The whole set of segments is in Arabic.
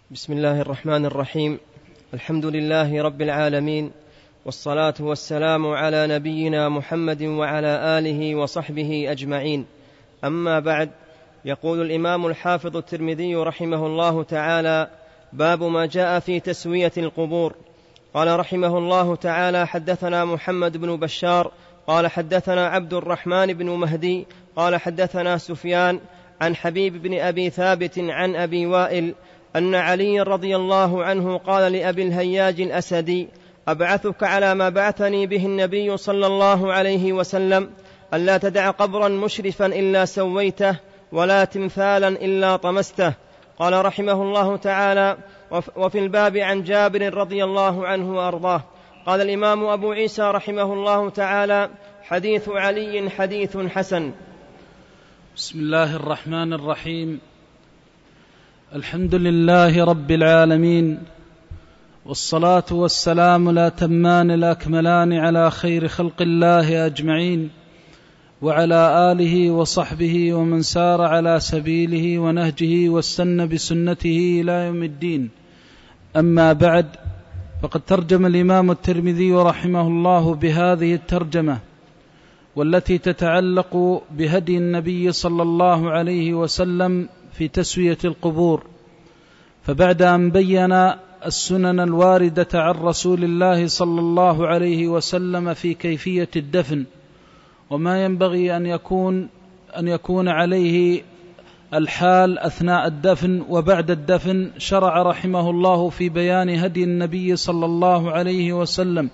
بسم الله الرحمن الرحيم. الحمد لله رب العالمين، والصلاة والسلام على نبينا محمد وعلى آله وصحبه أجمعين. أما بعد، يقول الإمام الحافظ الترمذي رحمه الله تعالى: باب ما جاء في تسوية القبور. قال رحمه الله تعالى: حدثنا محمد بن بشار قال حدثنا عبد الرحمن بن مهدي قال حدثنا سفيان عن حبيب بن أبي ثابت عن أبي وائل أن علي رضي الله عنه قال لأبي الهياج الأسدي: أبعثك على ما بعثني به النبي صلى الله عليه وسلم، ألا تدع قبرا مشرفا إلا سويته، ولا تمثالا إلا طمسته. قال رحمه الله تعالى: وفي الباب عن جابر رضي الله عنه وأرضاه. قال الإمام أبو عيسى رحمه الله تعالى: حديث علي حديث حسن. بسم الله الرحمن الرحيم. الحمد لله رب العالمين، والصلاة والسلام الأتمان الأكملان على خير خلق الله أجمعين، وعلى آله وصحبه ومن سار على سبيله ونهجه واستنى بسنته إلى يوم الدين. أما بعد، فقد ترجم الإمام الترمذي رحمه الله بهذه الترجمة، والتي تتعلق بهدي النبي صلى الله عليه وسلم في تسوية القبور. فبعد أن بين السنن الواردة عن رسول الله صلى الله عليه وسلم في كيفية الدفن وما ينبغي أن يكون عليه الحال أثناء الدفن وبعد الدفن، شرع رحمه الله في بيان هدي النبي صلى الله عليه وسلم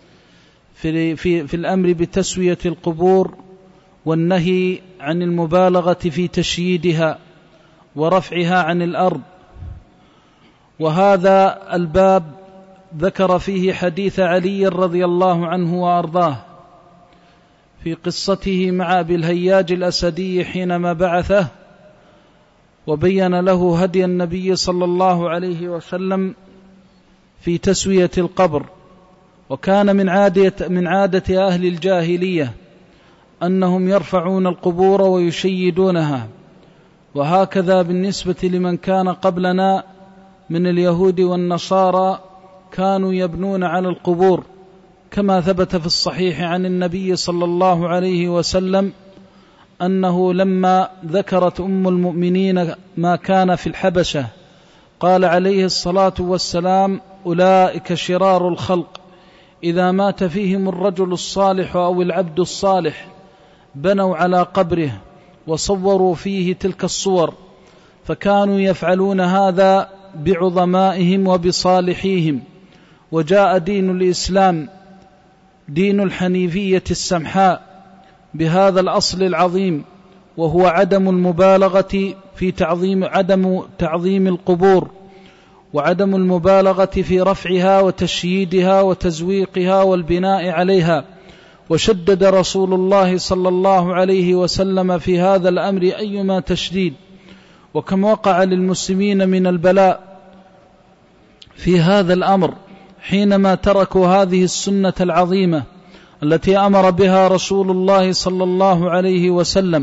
في الأمر بتسوية القبور، والنهي عن المبالغة في تشييدها ورفعها عن الأرض. وهذا الباب ذكر فيه حديث علي رضي الله عنه وأرضاه في قصته مع أبي الهياج الأسدي حينما بعثه وبين له هدي النبي صلى الله عليه وسلم في تسوية القبر. وكان من عادة أهل الجاهلية أنهم يرفعون القبور ويشيدونها، وهكذا بالنسبة لمن كان قبلنا من اليهود والنصارى كانوا يبنون على القبور، كما ثبت في الصحيح عن النبي صلى الله عليه وسلم أنه لما ذكرت أم المؤمنين ما كان في الحبشة قال عليه الصلاة والسلام: أولئك شرار الخلق، إذا مات فيهم الرجل الصالح أو العبد الصالح بنوا على قبره وصوروا فيه تلك الصور، فكانوا يفعلون هذا بعظمائهم وبصالحيهم. وجاء دين الإسلام دين الحنيفية السمحاء بهذا الأصل العظيم، وهو عدم المبالغة في عدم تعظيم القبور، وعدم المبالغة في رفعها وتشييدها وتزويقها والبناء عليها. وشدد رسول الله صلى الله عليه وسلم في هذا الأمر أيما تشديد. وكم وقع للمسلمين من البلاء في هذا الأمر حينما تركوا هذه السنة العظيمة التي أمر بها رسول الله صلى الله عليه وسلم.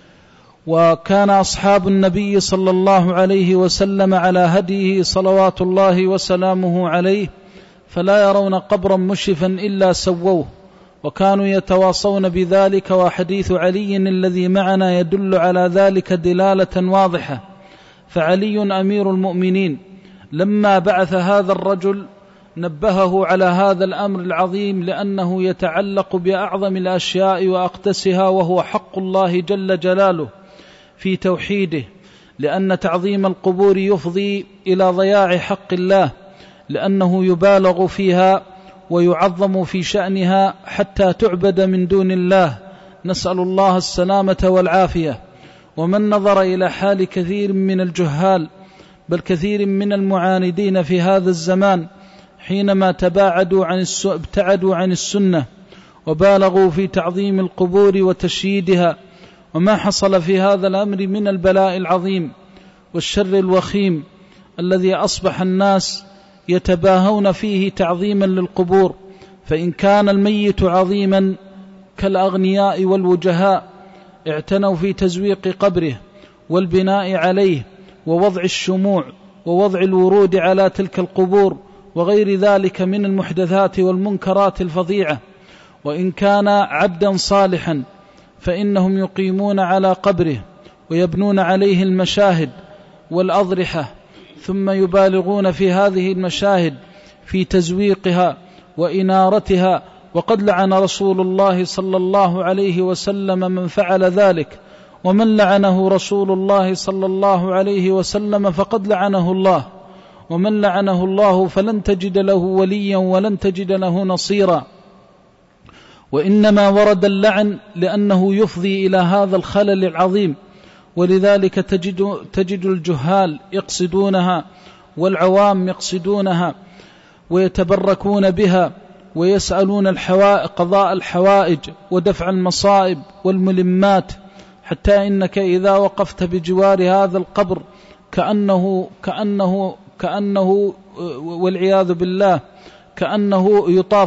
وكان أصحاب النبي صلى الله عليه وسلم على هديه صلوات الله وسلامه عليه، فلا يرون قبرا مشرفا إلا سووه، وكانوا يتواصون بذلك. وحديث علي الذي معنا يدل على ذلك دلالة واضحة. فعلي أمير المؤمنين لما بعث هذا الرجل نبهه على هذا الأمر العظيم، لأنه يتعلق بأعظم الأشياء وأقدسها، وهو حق الله جل جلاله في توحيده، لأن تعظيم القبور يفضي إلى ضياع حق الله، لأنه يبالغ فيها ويعظم في شأنها حتى تعبد من دون الله، نسأل الله السلامة والعافية. ومن نظر إلى حال كثير من الجهال بل كثير من المعاندين في هذا الزمان حينما ابتعدوا عن السنة وبالغوا في تعظيم القبور وتشييدها، وما حصل في هذا الأمر من البلاء العظيم والشر الوخيم الذي أصبح الناس يتباهون فيه تعظيما للقبور. فإن كان الميت عظيما كالأغنياء والوجهاء اعتنوا في تزويق قبره والبناء عليه ووضع الشموع ووضع الورود على تلك القبور وغير ذلك من المحدثات والمنكرات الفظيعة. وإن كان عبدا صالحا فإنهم يقيمون على قبره ويبنون عليه المشاهد والأضرحة، ثم يبالغون في هذه المشاهد في تزويقها وإنارتها. وقد لعن رسول الله صلى الله عليه وسلم من فعل ذلك، ومن لعنه رسول الله صلى الله عليه وسلم فقد لعنه الله، ومن لعنه الله فلن تجد له وليا ولن تجد له نصيرا. وإنما ورد اللعن لأنه يفضي إلى هذا الخلل العظيم، ولذلك تجد الجهال يقصدونها والعوام يقصدونها ويتبركون بها ويسألون قضاء الحوائج ودفع المصائب والملمات، حتى إنك إذا وقفت بجوار هذا القبر كأنه والعياذ بالله كأنه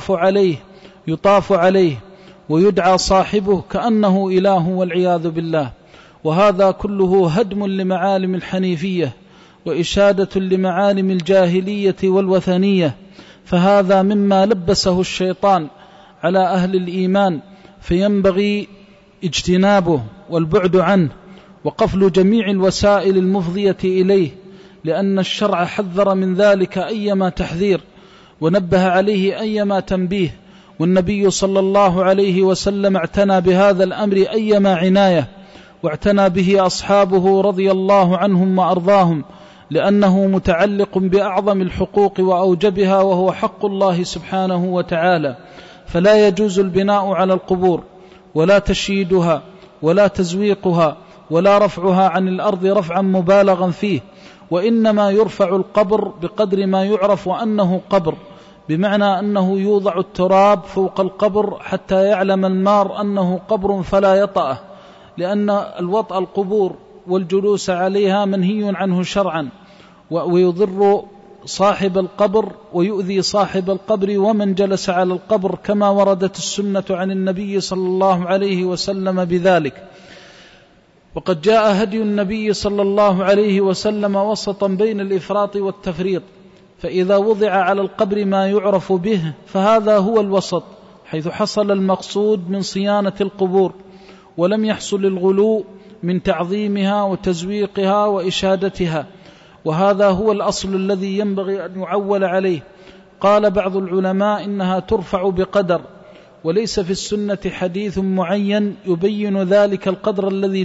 يطاف عليه ويدعى صاحبه كأنه إله والعياذ بالله. وهذا كله هدم لمعالم الحنيفية وإشادة لمعالم الجاهلية والوثنية، فهذا مما لبسه الشيطان على أهل الإيمان، فينبغي اجتنابه والبعد عنه وقفل جميع الوسائل المفضية إليه، لأن الشرع حذر من ذلك أيما تحذير ونبه عليه أيما تنبيه، والنبي صلى الله عليه وسلم اعتنى بهذا الأمر أيما عناية، واعتنى به أصحابه رضي الله عنهم وأرضاهم، لأنه متعلق بأعظم الحقوق وأوجبها، وهو حق الله سبحانه وتعالى. فلا يجوز البناء على القبور ولا تشييدها ولا تزويقها ولا رفعها عن الأرض رفعا مبالغا فيه، وإنما يرفع القبر بقدر ما يعرف أنه قبر، بمعنى أنه يوضع التراب فوق القبر حتى يعلم المار أنه قبر فلا يطأه، لأن الوطأ القبور والجلوس عليها منهي عنه شرعا، ويضر صاحب القبر ويؤذي صاحب القبر ومن جلس على القبر، كما وردت السنة عن النبي صلى الله عليه وسلم بذلك. وقد جاء هدي النبي صلى الله عليه وسلم وسطا بين الإفراط والتفريط، فإذا وضع على القبر ما يعرف به فهذا هو الوسط، حيث حصل المقصود من صيانة القبور، ولم يحصل الغلو من تعظيمها وتزويقها وإشادتها، وهذا هو الأصل الذي ينبغي أن يعول عليه. قال بعض العلماء إنها ترفع بقدر، وليس في السنة حديث معين يبين ذلك القدر الذي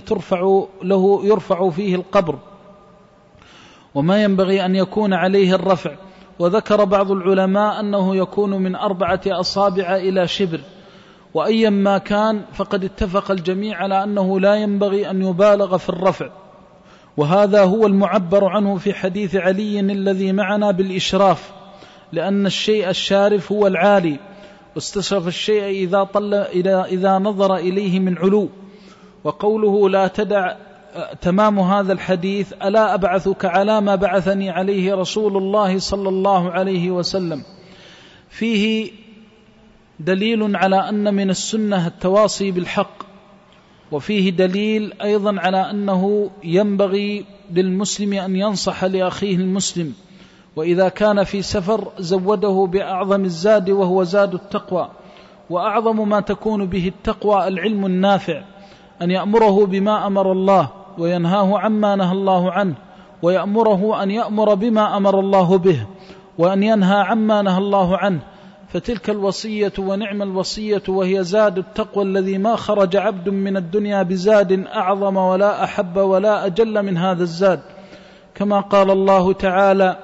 يرفع فيه القبر وما ينبغي أن يكون عليه الرفع. وذكر بعض العلماء أنه يكون من 4 أصابع إلى شبر، وأيا ما كان فقد اتفق الجميع على أنه لا ينبغي أن يبالغ في الرفع، وهذا هو المعبر عنه في حديث علي الذي معنا بالإشراف، لأن الشيء الشارف هو العالي، واستشرف الشيء إذا نظر إليه من علو. وقوله لا تدع تمام هذا الحديث ألا أبعثك على ما بعثني عليه رسول الله صلى الله عليه وسلم، فيه دليل على أن من السنة التواصي بالحق، وفيه دليل أيضا على أنه ينبغي للمسلم أن ينصح لأخيه المسلم، وإذا كان في سفر زوده بأعظم الزاد وهو زاد التقوى، وأعظم ما تكون به التقوى العلم النافع، أن يأمره بما أمر الله وينهاه عما نهى الله عنه، ويأمره أن يأمر بما أمر الله به وأن ينهى عما نهى الله عنه، فتلك الوصية ونعم الوصية، وهي زاد التقوى الذي ما خرج عبد من الدنيا بزاد أعظم ولا أحب ولا أجل من هذا الزاد، كما قال الله تعالى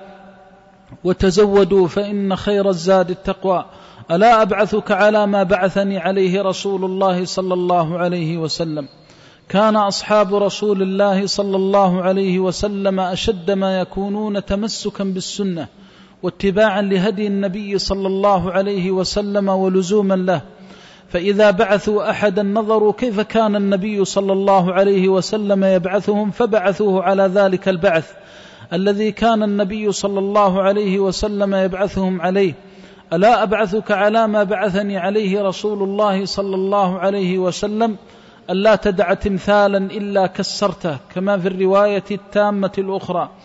وتزودوا فإن خير الزاد التقوى، ألا أبعثك على ما بعثني عليه رسول الله صلى الله عليه وسلم. كان أصحاب رسول الله صلى الله عليه وسلم أشد ما يكونون تمسكا بالسنة واتباعا لهدي النبي صلى الله عليه وسلم ولزوما له، فإذا بعثوا أحدا نظروا كيف كان النبي صلى الله عليه وسلم يبعثهم فبعثوه على ذلك البعث الذي كان النبي صلى الله عليه وسلم يبعثهم عليه. ألا أبعثك على ما بعثني عليه رسول الله صلى الله عليه وسلم، ألا تدع تمثالا إلا كسرته، كما في الرواية التامة الأخرى.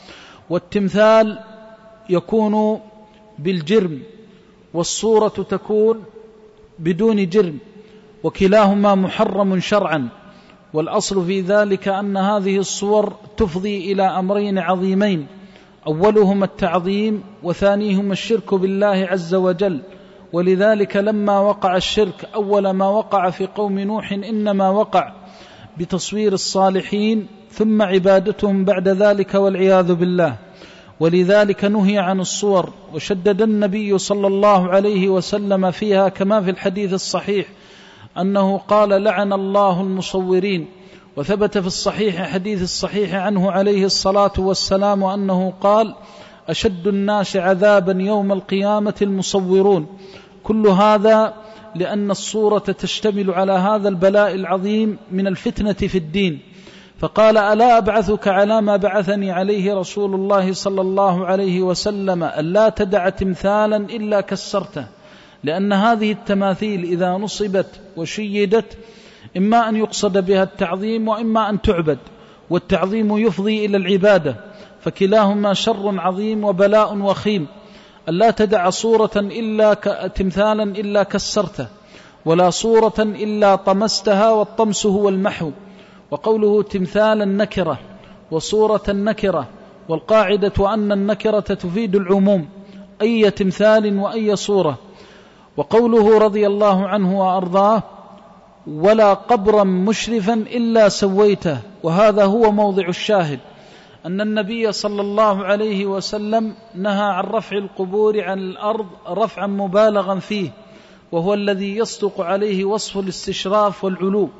والتمثال يكون بالجرم والصورة تكون بدون جرم، وكلاهما محرم شرعا. والأصل في ذلك أن هذه الصور تفضي إلى أمرين عظيمين: أولهما التعظيم، وثانيهما الشرك بالله عز وجل. ولذلك لما وقع الشرك أول ما وقع في قوم نوح إنما وقع بتصوير الصالحين ثم عبادتهم بعد ذلك والعياذ بالله. ولذلك نهي عن الصور، وشدد النبي صلى الله عليه وسلم فيها كما في الحديث الصحيح أنه قال: لعن الله المصورين. وثبت في الصحيح حديث الصحيح عنه عليه الصلاة والسلام أنه قال: أشد الناس عذابا يوم القيامة المصورون. كل هذا لأن الصورة تشتمل على هذا البلاء العظيم من الفتنة في الدين. فقال: ألا أبعثك على ما بعثني عليه رسول الله صلى الله عليه وسلم ألا تدع تمثالا إلا كسرته. لأن هذه التماثيل إذا نصبت وشيدت إما أن يقصد بها التعظيم وإما أن تعبد، والتعظيم يفضي إلى العبادة، فكلاهما شر عظيم وبلاء وخيم. ألا تدع صورة إلا تمثالا إلا كسرته، ولا صورة إلا طمستها، والطمس هو المحو. وقوله تمثالا نكرة وصورة النكرة، والقاعدة أن النكرة تفيد العموم، أي تمثال وأي صورة. وقوله رضي الله عنه وأرضاه: ولا قبرا مشرفا إلا سويته. وهذا هو موضع الشاهد، أن النبي صلى الله عليه وسلم نهى عن رفع القبور عن الأرض رفعا مبالغا فيه، وهو الذي يصدق عليه وصف الاستشراف والعلو.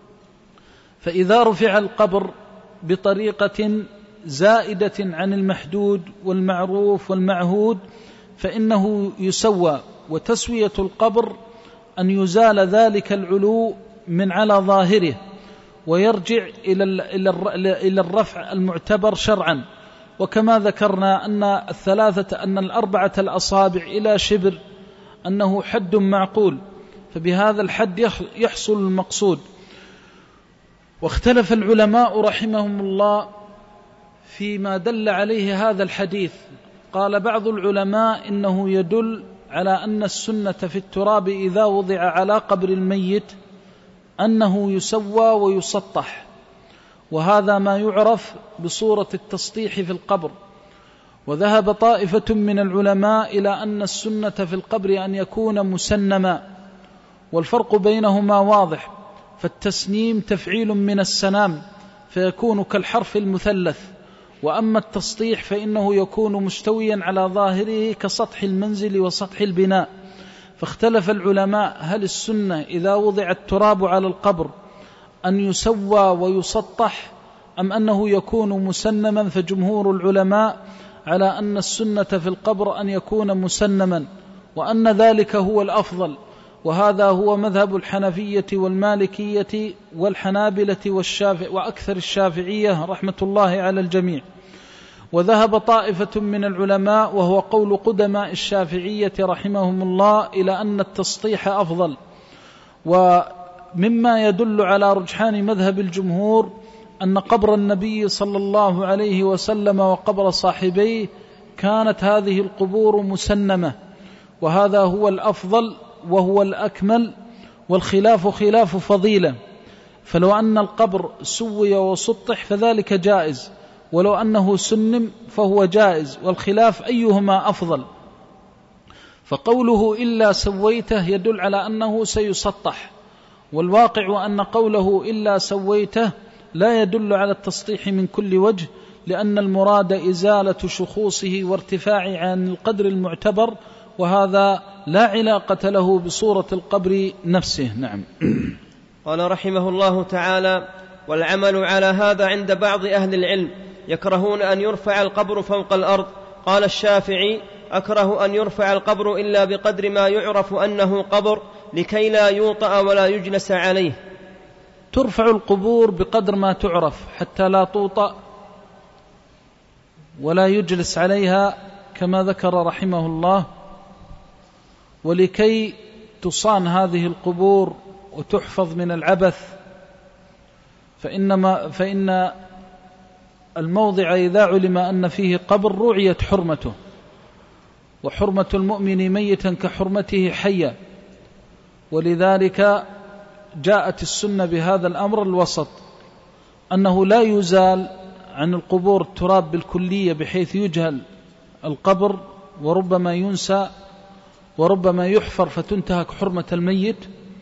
فإذا رفع القبر بطريقة زائدة عن المحدود والمعروف والمعهود فإنه يسوى. وتسوية القبر أن يزال ذلك العلو من على ظاهره ويرجع إلى الرفع المعتبر شرعا. وكما ذكرنا أن الأربعة الأصابع إلى شبر أنه حد معقول، فبهذا الحد يحصل المقصود. واختلف العلماء رحمهم الله فيما دل عليه هذا الحديث. قال بعض العلماء إنه يدل على أن السنة في التراب إذا وضع على قبر الميت أنه يسوى ويسطح، وهذا ما يعرف بصورة التسطيح في القبر. وذهب طائفة من العلماء إلى أن السنة في القبر أن يكون مسنما، والفرق بينهما واضح. فالتسنيم تفعيل من السنام فيكون كالحرف المثلث، وأما التسطيح فإنه يكون مستويا على ظاهره كسطح المنزل وسطح البناء. فاختلف العلماء هل السنة إذا وضع التراب على القبر أن يسوى ويسطح أم أنه يكون مسنما. فجمهور العلماء على أن السنة في القبر أن يكون مسنما، وأن ذلك هو الأفضل. وهذا هو مذهب الحنفية والمالكية والحنابلة وأكثر الشافعية رحمة الله على الجميع. وذهب طائفة من العلماء وهو قول قدماء الشافعية رحمهم الله إلى أن التسطيح أفضل. ومما يدل على رجحان مذهب الجمهور أن قبر النبي صلى الله عليه وسلم وقبر صاحبيه كانت هذه القبور مسنمة، وهذا هو الأفضل وهو الأكمل، والخلاف خلاف فضيلة. فلو أن القبر سوي وسطح فذلك جائز، ولو أنه سنم فهو جائز، والخلاف أيهما أفضل. فقوله إلا سويته يدل على أنه سيسطح، والواقع أن قوله إلا سويته لا يدل على التسطيح من كل وجه، لأن المراد إزالة شخوصه وارتفاع عن القدر المعتبر، وهذا لا علاقة له بصورة القبر نفسه. نعم. قال رحمه الله تعالى: والعمل على هذا عند بعض أهل العلم يكرهون أن يرفع القبر فوق الأرض. قال الشافعي: أكره أن يرفع القبر إلا بقدر ما يعرف أنه قبر لكي لا يوطأ ولا يجلس عليه. ترفع القبور بقدر ما تعرف حتى لا توطأ ولا يجلس عليها كما ذكر رحمه الله. ولكي تصان هذه القبور وتحفظ من العبث فإن الموضع إذا علم أن فيه قبر رعيت حرمته، وحرمة المؤمن ميتا كحرمته حيا، ولذلك جاءت السنة بهذا الأمر الوسط، أنه لا يزال عن القبور التراب بالكلية بحيث يجهل القبر وربما ينسى وربما يحفر فتنتهك حرمة الميت،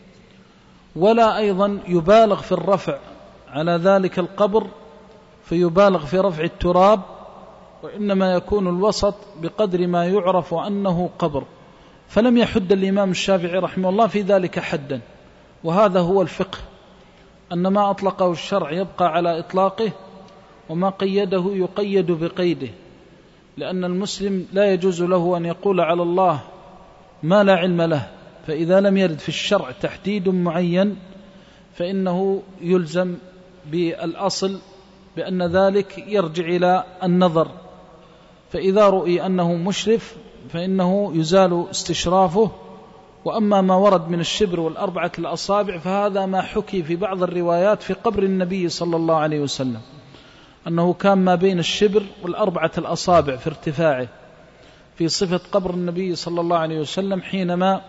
ولا أيضا يبالغ في الرفع على ذلك القبر فيبالغ في رفع التراب، وإنما يكون الوسط بقدر ما يعرف أنه قبر. فلم يحد الإمام الشافعي رحمه الله في ذلك حدا، وهذا هو الفقه، أن ما أطلقه الشرع يبقى على إطلاقه، وما قيده يقيد بقيده، لأن المسلم لا يجوز له أن يقول على الله ما لا علم له، فإذا لم يرد في الشرع تحديد معين فإنه يلزم بالأصل بأن ذلك يرجع إلى النظر، فإذا رؤي أنه مشرف فإنه يزال استشرافه. وأما ما ورد من الشبر والأربعة الأصابع فهذا ما حكي في بعض الروايات في قبر النبي صلى الله عليه وسلم، أنه كان ما بين الشبر والأربعة الأصابع في ارتفاعه، في صفة قبر النبي صلى الله عليه وسلم حينما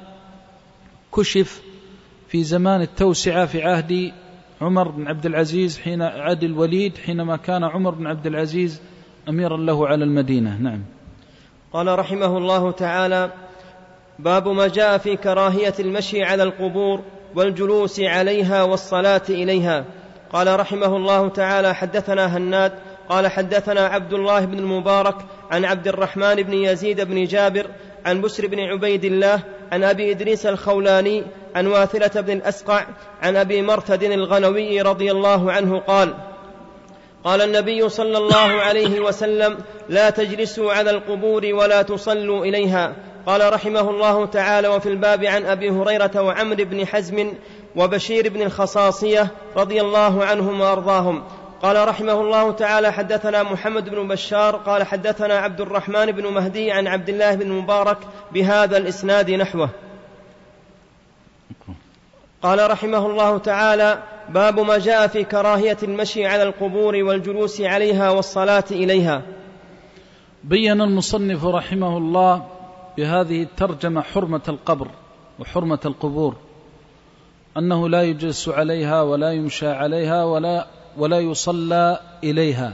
كشف في زمان التوسعة في عهد عمر بن عبد العزيز حين عاد الوليد، حينما كان عمر بن عبد العزيز أميرا له على المدينة. نعم. قال رحمه الله تعالى: باب ما جاء في كراهية المشي على القبور والجلوس عليها والصلاة إليها. قال رحمه الله تعالى: حدثنا هناد قال حدثنا عبد الله بن المبارك عن عبد الرحمن بن يزيد بن جابر عن بسر بن عبيد الله عن أبي إدريس الخولاني عن واثلة بن الأسقع عن أبي مرثد الغنوي رضي الله عنه قال: قال النبي صلى الله عليه وسلم: لا تجلسوا على القبور ولا تصلوا إليها. قال رحمه الله تعالى: وفي الباب عن أبي هريرة وعمر بن حزم وبشير بن الخصاصية رضي الله عنهم وأرضاهم. قال رحمه الله تعالى: حدثنا محمد بن بشار قال حدثنا عبد الرحمن بن مهدي عن عبد الله بن مبارك بهذا الإسناد نحوه. قال رحمه الله تعالى: باب ما جاء في كراهية المشي على القبور والجلوس عليها والصلاة إليها. بين المصنف رحمه الله بهذه الترجمة حرمة القبر وحرمة القبور، أنه لا يجلس عليها ولا يمشى عليها ولا يصلى إليها،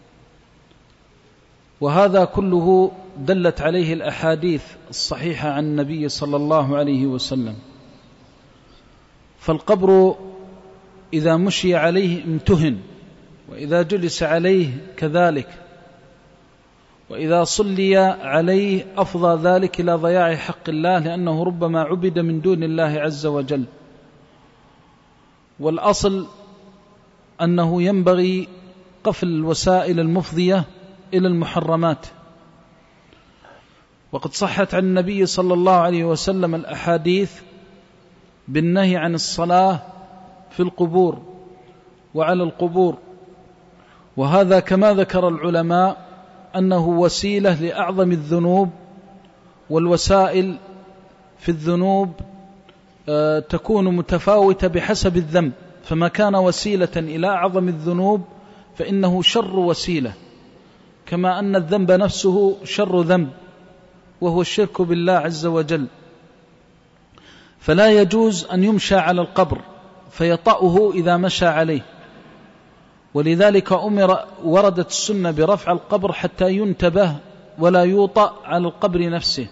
وهذا كله دلت عليه الأحاديث الصحيحة عن النبي صلى الله عليه وسلم. فالقبر إذا مشي عليه امتهن، وإذا جلس عليه كذلك، وإذا صلي عليه أفضى ذلك إلى ضياع حق الله، لأنه ربما عبد من دون الله عز وجل. والأصل أنه ينبغي قفل الوسائل المفضية إلى المحرمات، وقد صحت عن النبي صلى الله عليه وسلم الأحاديث بالنهي عن الصلاة في القبور وعلى القبور، وهذا كما ذكر العلماء أنه وسيلة لأعظم الذنوب، والوسائل في الذنوب تكون متفاوتة بحسب الذنب، فما كان وسيلة إلى أعظم الذنوب فإنه شر وسيلة، كما أن الذنب نفسه شر ذنب وهو الشرك بالله عز وجل. فلا يجوز أن يمشى على القبر فيطأه إذا مشى عليه، ولذلك وردت السنة برفع القبر حتى ينتبه ولا يوطأ على القبر نفسه.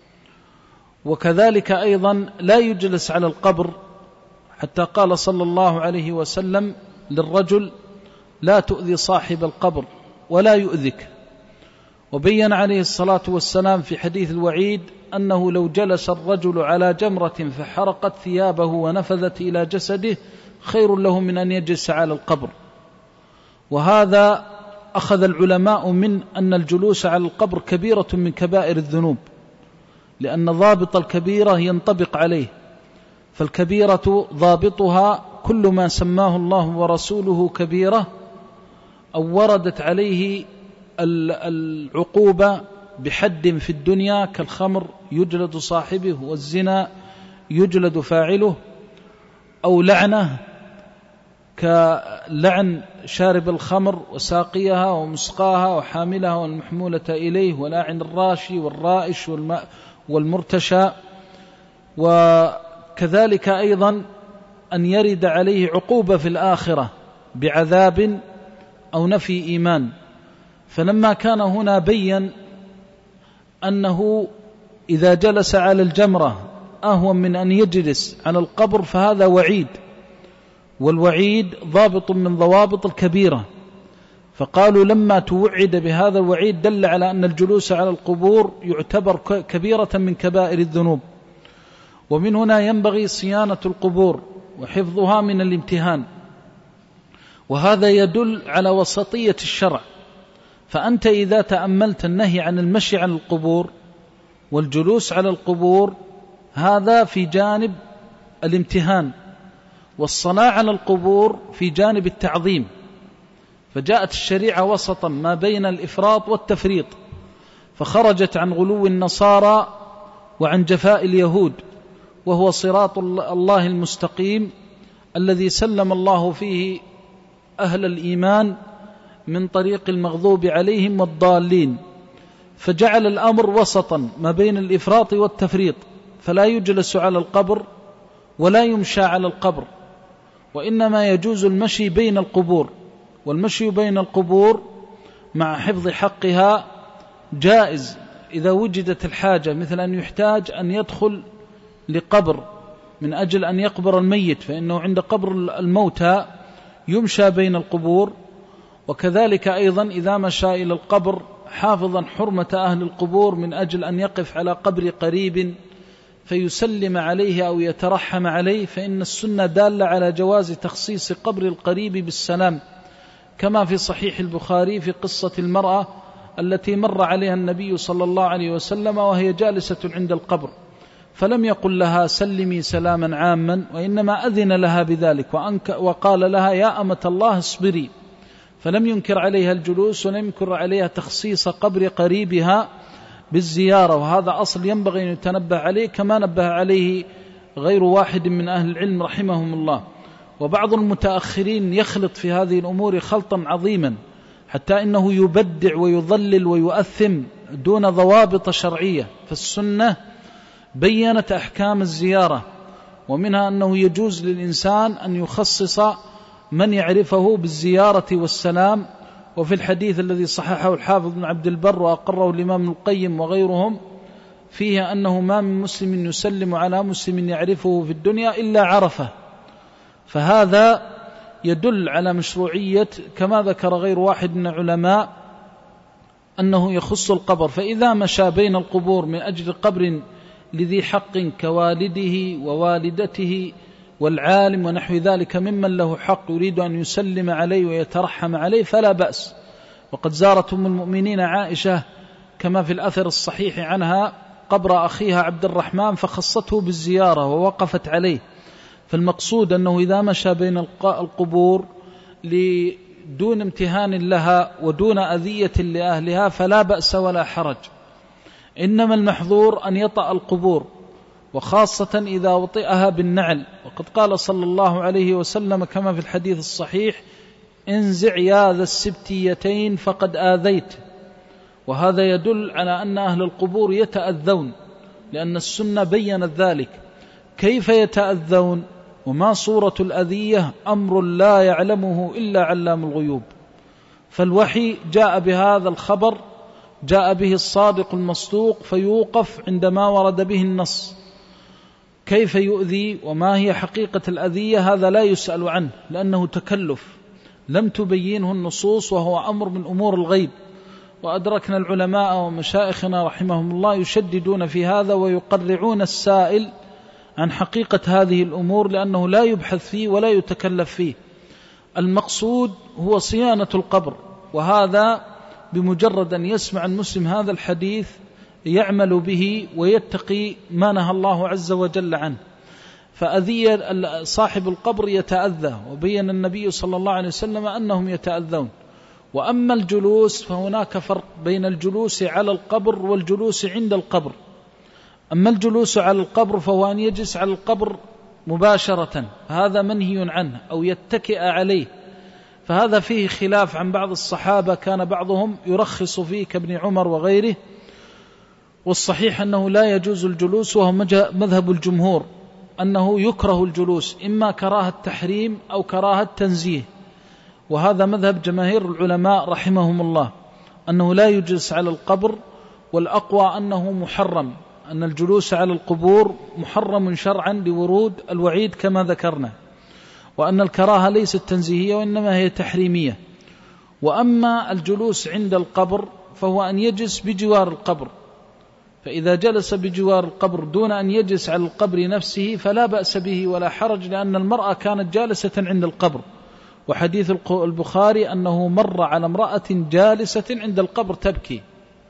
وكذلك أيضا لا يجلس على القبر، حتى قال صلى الله عليه وسلم للرجل: لا تؤذي صاحب القبر ولا يؤذك. وبين عليه الصلاة والسلام في حديث الوعيد أنه لو جلس الرجل على جمرة فحرقت ثيابه ونفذت إلى جسده خير له من أن يجلس على القبر. وهذا أخذ العلماء من أن الجلوس على القبر كبيرة من كبائر الذنوب، لأن ضابط الكبيرة ينطبق عليه، فالكبيرة ضابطها كل ما سماه الله ورسوله كبيرة أو وردت عليه العقوبة بحد في الدنيا، كالخمر يجلد صاحبه، والزنا يجلد فاعله، أو لعنة، كلعن شارب الخمر وساقيها ومسقاها وحاملها والمحمولة إليه، ولاعن الراشي والرائش والمرتشى. وكذلك أيضا أن يرد عليه عقوبة في الآخرة بعذاب أو نفي إيمان. فلما كان هنا بين أنه إذا جلس على الجمرة أهون من أن يجلس على القبر فهذا وعيد، والوعيد ضابط من ضوابط الكبيرة، فقالوا لما توعد بهذا الوعيد دل على أن الجلوس على القبور يعتبر كبيرة من كبائر الذنوب. ومن هنا ينبغي صيانة القبور وحفظها من الامتهان، وهذا يدل على وسطية الشرع. فأنت إذا تأملت النهي عن المشي على القبور والجلوس على القبور هذا في جانب الامتهان، والصلاة على القبور في جانب التعظيم. فجاءت الشريعة وسطا ما بين الإفراط والتفريط، فخرجت عن غلو النصارى وعن جفاء اليهود، وهو صراط الله المستقيم الذي سلم الله فيه أهل الإيمان من طريق المغضوب عليهم والضالين. فجعل الأمر وسطا ما بين الإفراط والتفريط، فلا يجلس على القبر ولا يمشى على القبر، وإنما يجوز المشي بين القبور. والمشي بين القبور مع حفظ حقها جائز إذا وجدت الحاجة، مثل أن يحتاج أن يدخل لقبر من أجل أن يقبر الميت، فإنه عند قبر الموتى يمشى بين القبور. وكذلك أيضا إذا مشى إلى القبر حافظا حرمة أهل القبور من أجل أن يقف على قبر قريب فيسلم عليه أو يترحم عليه، فإن السنة دالة على جواز تخصيص قبر القريب بالسلام، كما في صحيح البخاري في قصة المرأة التي مر عليها النبي صلى الله عليه وسلم وهي جالسة عند القبر، فلم يقل لها سلمي سلاما عاما، وإنما أذن لها بذلك وقال لها يا أمة الله اصبري، فلم ينكر عليها الجلوس ولم ينكر عليها تخصيص قبر قريبها بالزيارة. وهذا أصل ينبغي أن يتنبه عليه، كما نبه عليه غير واحد من أهل العلم رحمهم الله. وبعض المتأخرين يخلط في هذه الأمور خلطا عظيما، حتى إنه يبدع ويضلل ويؤثم دون ضوابط شرعية. فالسنة بيّنت أحكام الزيارة، ومنها أنه يجوز للإنسان أن يخصص من يعرفه بالزيارة والسلام. وفي الحديث الذي صححه الحافظ بن عبد البر وأقره الإمام ابن القيم وغيرهم فيه أنه ما من مسلم يسلم على مسلم يعرفه في الدنيا إلا عرفه. فهذا يدل على مشروعية، كما ذكر غير واحد من العلماء، أنه يخص القبر. فإذا مشى بين القبور من أجل قبر لذي حق كوالده ووالدته والعالم ونحو ذلك ممن له حق يريد أن يسلم عليه ويترحم عليه فلا بأس. وقد زارت أم المؤمنين عائشة كما في الأثر الصحيح عنها قبر أخيها عبد الرحمن فخصته بالزيارة ووقفت عليه. فالمقصود أنه إذا مشى بين القبور دون امتهان لها ودون أذية لأهلها فلا بأس ولا حرج، إنما المحظور أن يطأ القبور، وخاصة إذا وطئها بالنعل. وقد قال صلى الله عليه وسلم كما في الحديث الصحيح انزع يا ذا السبتيتين فقد آذيت. وهذا يدل على أن أهل القبور يتأذون، لأن السنة بيّنت ذلك. كيف يتأذون وما صورة الأذية؟ أمر لا يعلمه إلا علام الغيوب. فالوحي جاء بهذا الخبر، جاء به الصادق المصدوق، فيوقف عندما ورد به النص. كيف يؤذي وما هي حقيقة الأذية هذا لا يسأل عنه، لأنه تكلف لم تبينه النصوص، وهو أمر من أمور الغيب. وأدركنا العلماء ومشايخنا رحمهم الله يشددون في هذا ويقرعون السائل عن حقيقة هذه الأمور، لأنه لا يبحث فيه ولا يتكلف فيه. المقصود هو صيانة القبر، وهذا بمجرد أن يسمع المسلم هذا الحديث يعمل به ويتقي ما نهى الله عز وجل عنه. فأذية صاحب القبر يتأذى، وبين النبي صلى الله عليه وسلم أنهم يتأذون. وأما الجلوس فهناك فرق بين الجلوس على القبر والجلوس عند القبر. أما الجلوس على القبر فهو أن يجلس على القبر مباشرة هذا منهي عنه، أو يتكئ عليه، فهذا فيه خلاف عن بعض الصحابة، كان بعضهم يرخص فيه كابن عمر وغيره، والصحيح أنه لا يجوز الجلوس، وهو مذهب الجمهور أنه يكره الجلوس، إما كراهة تحريم أو كراهة تنزيه، وهذا مذهب جماهير العلماء رحمهم الله أنه لا يجلس على القبر، والأقوى أنه محرم، أن الجلوس على القبور محرم شرعا لورود الوعيد كما ذكرنا، وأن الكراهة ليست تنزيهية وإنما هي تحريمية. وأما الجلوس عند القبر فهو أن يجلس بجوار القبر، فإذا جلس بجوار القبر دون أن يجلس على القبر نفسه فلا بأس به ولا حرج، لأن المرأة كانت جالسة عند القبر، وحديث البخاري أنه مر على امرأة جالسة عند القبر تبكي،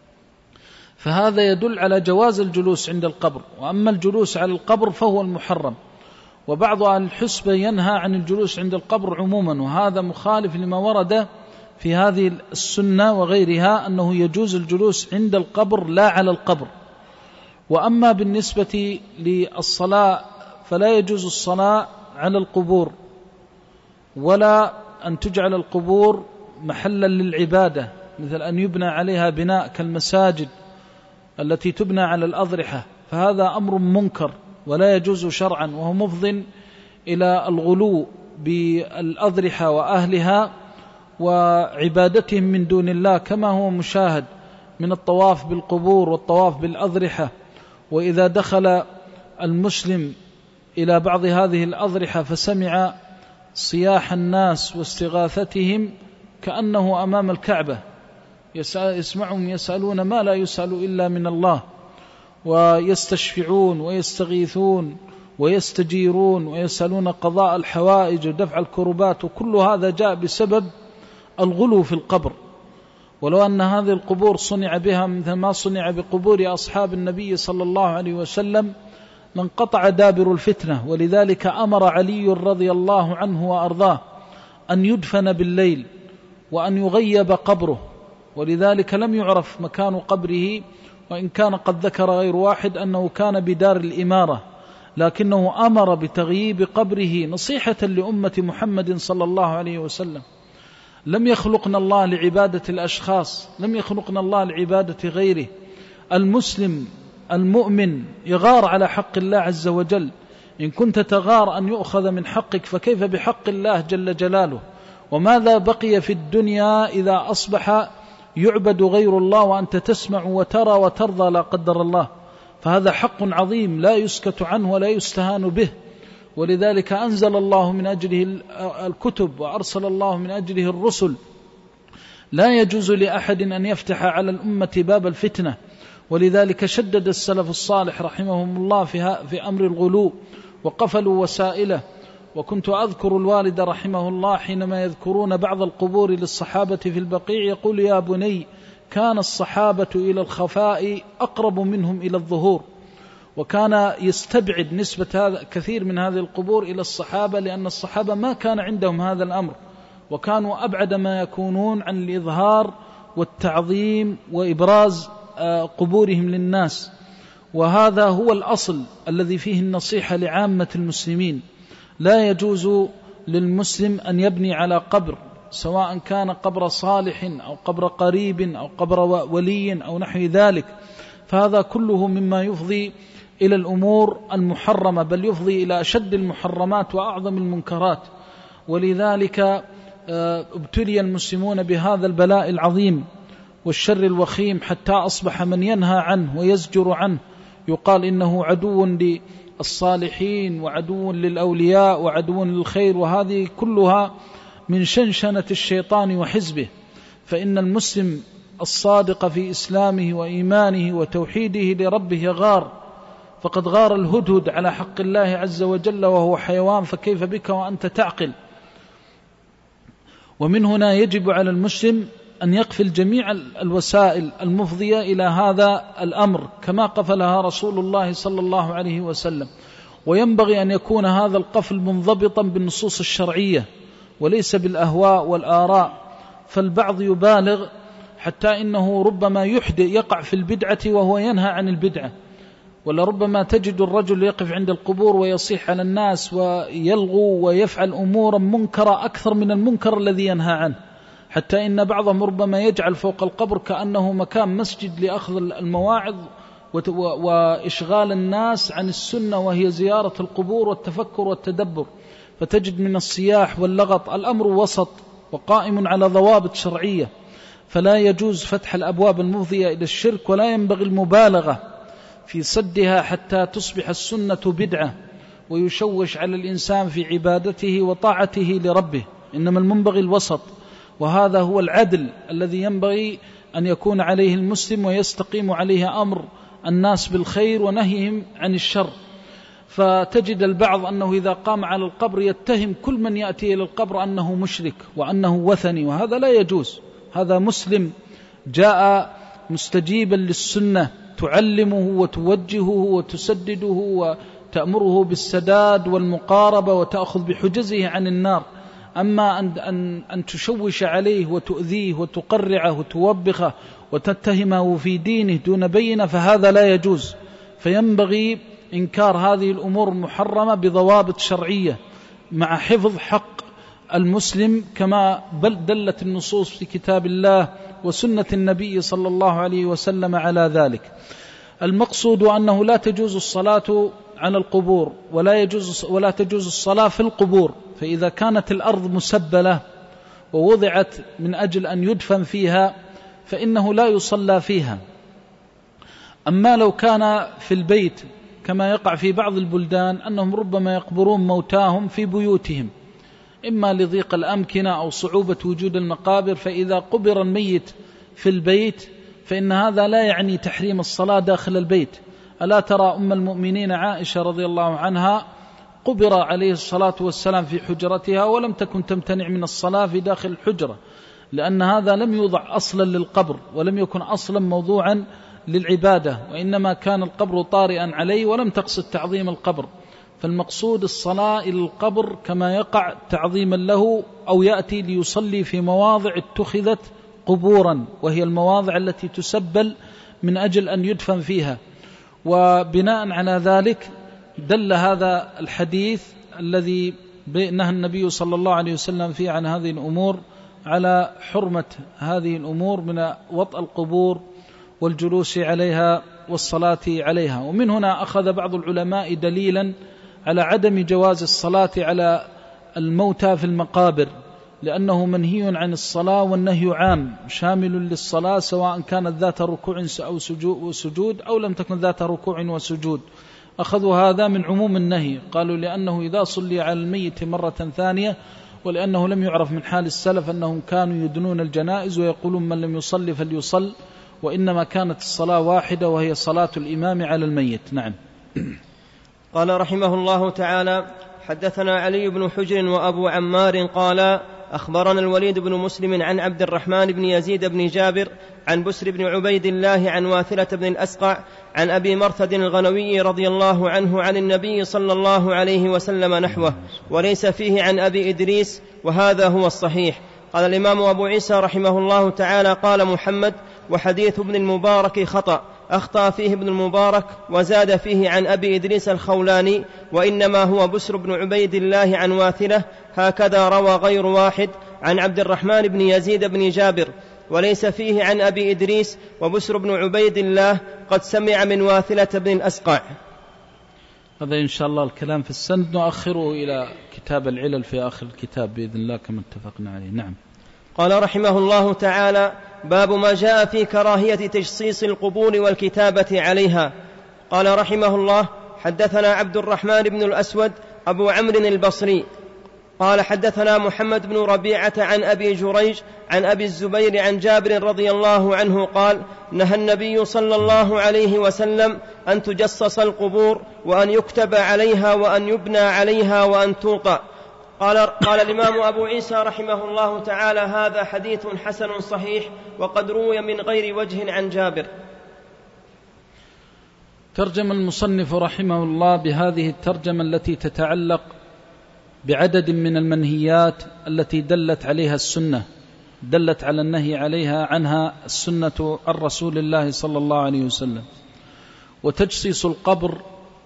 فهذا يدل على جواز الجلوس عند القبر. وأما الجلوس على القبر فهو المحرم، وبعض أهل الحسبة ينهى عن الجلوس عند القبر عموما، وهذا مخالف لما ورد في هذه السنة وغيرها أنه يجوز الجلوس عند القبر لا على القبر. وأما بالنسبة للصلاة فلا يجوز الصلاة على القبور، ولا أن تجعل القبور محلا للعبادة، مثل أن يبنى عليها بناء كالمساجد التي تبنى على الأضرحة، فهذا أمر منكر ولا يجوز شرعا، وهو مفض إلى الغلو بالأضرحة وأهلها وعبادتهم من دون الله، كما هو مشاهد من الطواف بالقبور والطواف بالأضرحة. وإذا دخل المسلم إلى بعض هذه الأضرحة فسمع صياح الناس واستغاثتهم كأنه أمام الكعبة، يسمعهم يسألون ما لا يسأل إلا من الله، ويستشفعون ويستغيثون ويستجيرون ويسألون قضاء الحوائج ودفع الكربات، وكل هذا جاء بسبب الغلو في القبر. ولو أن هذه القبور صنع بها مثل ما صنع بقبور أصحاب النبي صلى الله عليه وسلم لانقطع دابر الفتنة. ولذلك أمر علي رضي الله عنه وأرضاه أن يدفن بالليل وأن يغيب قبره، ولذلك لم يعرف مكان قبره، وإن كان قد ذكر غير واحد أنه كان بدار الإمارة، لكنه أمر بتغييب قبره نصيحة لأمة محمد صلى الله عليه وسلم. لم يخلقنا الله لعبادة الأشخاص، لم يخلقنا الله لعبادة غيره. المسلم المؤمن يغار على حق الله عز وجل، إن كنت تغار أن يؤخذ من حقك فكيف بحق الله جل جلاله؟ وماذا بقي في الدنيا إذا أصبح يعبد غير الله وأنت تسمع وترى وترضى لا قدر الله؟ فهذا حق عظيم لا يسكت عنه ولا يستهان به، ولذلك أنزل الله من أجله الكتب وأرسل الله من أجله الرسل. لا يجوز لأحد أن يفتح على الأمة باب الفتنة، ولذلك شدد السلف الصالح رحمهم الله في أمر الغلو وقفلوا وسائله. وكنت أذكر الوالد رحمه الله حينما يذكرون بعض القبور للصحابة في البقيع يقول: يا بني، كان الصحابة إلى الخفاء أقرب منهم إلى الظهور، وكان يستبعد نسبة كثير من هذه القبور إلى الصحابة، لأن الصحابة ما كان عندهم هذا الأمر، وكانوا أبعد ما يكونون عن الإظهار والتعظيم وإبراز قبورهم للناس. وهذا هو الأصل الذي فيه النصيحة لعامة المسلمين. لا يجوز للمسلم أن يبني على قبر، سواء كان قبر صالح أو قبر قريب أو قبر ولي أو نحو ذلك، فهذا كله مما يفضي إلى الأمور المحرمة، بل يفضي إلى أشد المحرمات وأعظم المنكرات. ولذلك ابتلي المسلمون بهذا البلاء العظيم والشر الوخيم، حتى أصبح من ينهى عنه ويزجر عنه يقال إنه عدو للصالحين وعدو للأولياء وعدو للخير، وهذه كلها من شنشنة الشيطان وحزبه. فإن المسلم الصادق في إسلامه وإيمانه وتوحيده لربه غار، فقد غار الهدهد على حق الله عز وجل وهو حيوان، فكيف بك وأنت تعقل؟ ومن هنا يجب على المسلم أن يقفل جميع الوسائل المفضية إلى هذا الأمر كما قفلها رسول الله صلى الله عليه وسلم. وينبغي أن يكون هذا القفل منضبطا بالنصوص الشرعية وليس بالأهواء والآراء، فالبعض يبالغ حتى إنه ربما يقع في البدعة وهو ينهى عن البدعة، ولربما تجد الرجل يقف عند القبور ويصيح على الناس ويلغو ويفعل أمورا منكرة أكثر من المنكر الذي ينهى عنه، حتى إن بعضهم ربما يجعل فوق القبر كأنه مكان مسجد لأخذ المواعظ وإشغال الناس عن السنة، وهي زيارة القبور والتفكر والتدبر. فتجد من الصياح واللغط. الأمر وسط وقائم على ضوابط شرعية، فلا يجوز فتح الأبواب المفضية إلى الشرك، ولا ينبغي المبالغة في سدها حتى تصبح السنة بدعة ويشوش على الإنسان في عبادته وطاعته لربه. إنما المنبغي الوسط، وهذا هو العدل الذي ينبغي أن يكون عليه المسلم ويستقيم عليه أمر الناس بالخير ونهيهم عن الشر. فتجد البعض أنه إذا قام على القبر يتهم كل من يأتي إلى القبر أنه مشرك وأنه وثني، وهذا لا يجوز. هذا مسلم جاء مستجيبا للسنة، تعلمه وتوجهه وتسدده وتأمره بالسداد والمقاربة وتأخذ بحجزه عن النار. أما أن تشوش عليه وتؤذيه وتقرعه وتوبخه وتتهمه في دينه دون بينة فهذا لا يجوز. فينبغي إنكار هذه الأمور المحرمة بضوابط شرعية مع حفظ حق المسلم، كما دلت النصوص في كتاب الله وسنة النبي صلى الله عليه وسلم على ذلك. المقصود أنه لا تجوز الصلاة على القبور ولا تجوز الصلاة في القبور. فإذا كانت الأرض مسبلة ووضعت من أجل أن يدفن فيها فإنه لا يصلى فيها. أما لو كان في البيت كما يقع في بعض البلدان أنهم ربما يقبرون موتاهم في بيوتهم، إما لضيق الأمكنة أو صعوبة وجود المقابر، فإذا قبر الميت في البيت فإن هذا لا يعني تحريم الصلاة داخل البيت. ألا ترى أم المؤمنين عائشة رضي الله عنها قبر عليه الصلاة والسلام في حجرتها ولم تكن تمتنع من الصلاة في داخل الحجرة، لأن هذا لم يوضع أصلا للقبر ولم يكن أصلا موضوعا للعبادة، وإنما كان القبر طارئا عليه ولم تقصد تعظيم القبر. فالمقصود الصلاة إلى القبر كما يقع تعظيما له، أو يأتي ليصلي في مواضع اتخذت قبورا، وهي المواضع التي تسبل من أجل أن يدفن فيها. وبناء على ذلك دل هذا الحديث الذي نهى النبي صلى الله عليه وسلم فيه عن هذه الأمور على حرمة هذه الأمور من وطأ القبور والجلوس عليها والصلاة عليها. ومن هنا أخذ بعض العلماء دليلا على عدم جواز الصلاة على الموتى في المقابر، لأنه منهي عن الصلاة، والنهي عام شامل للصلاة سواء كانت ذات ركوع أو سجود أو لم تكن ذات ركوع وسجود. أخذوا هذا من عموم النهي، قالوا لأنه إذا صلي على الميت مرة ثانية، ولأنه لم يعرف من حال السلف أنهم كانوا يدنون الجنائز ويقولون من لم يصلي فليصل، وإنما كانت الصلاة واحدة وهي صلاة الإمام على الميت. نعم. قال رحمه الله تعالى: حدثنا علي بن حجر وأبو عمار قال أخبرنا الوليد بن مسلم عن عبد الرحمن بن يزيد بن جابر عن بسر بن عبيد الله عن واثلة بن الأسقع عن أبي مرثد الغنوي رضي الله عنه عن النبي صلى الله عليه وسلم نحوه، وليس فيه عن أبي إدريس، وهذا هو الصحيح. قال الإمام أبو عيسى رحمه الله تعالى: قال محمد: وحديث ابن المبارك خطأ، أخطأ فيه ابن المبارك وزاد فيه عن أبي إدريس الخولاني، وإنما هو بسر بن عبيد الله عن واثلة، هكذا روى غير واحد عن عبد الرحمن بن يزيد بن جابر، وليس فيه عن أبي إدريس، وبسر بن عبيد الله قد سمع من واثلة بن الأسقع. هذا إن شاء الله الكلام في السند نؤخره إلى كتاب العلل في آخر الكتاب بإذن الله كما اتفقنا عليه. نعم. قال رحمه الله تعالى: باب ما جاء في كراهية تجصيص القبور والكتابة عليها. قال رحمه الله: حدثنا عبد الرحمن بن الأسود أبو عمرو البصري قال حدثنا محمد بن ربيعة عن أبي جريج عن أبي الزبير عن جابر رضي الله عنه قال: نهى النبي صلى الله عليه وسلم أن تجصص القبور، وأن يكتب عليها، وأن يبنى عليها، وأن توطأ. قال الإمام أبو عيسى رحمه الله تعالى: هذا حديث حسن صحيح، وقد روي من غير وجه عن جابر. ترجم المصنف رحمه الله بهذه الترجمة التي تتعلق بعدد من المنهيات التي دلت عليها السنة، دلت على النهي عليها عنها السنة عن رسول الله صلى الله عليه وسلم. وتجصيص القبر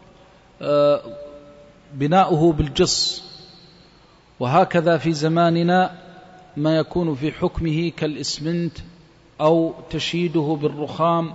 بناؤه بالجص، وهكذا في زماننا ما يكون في حكمه كالإسمنت أو تشييده بالرخام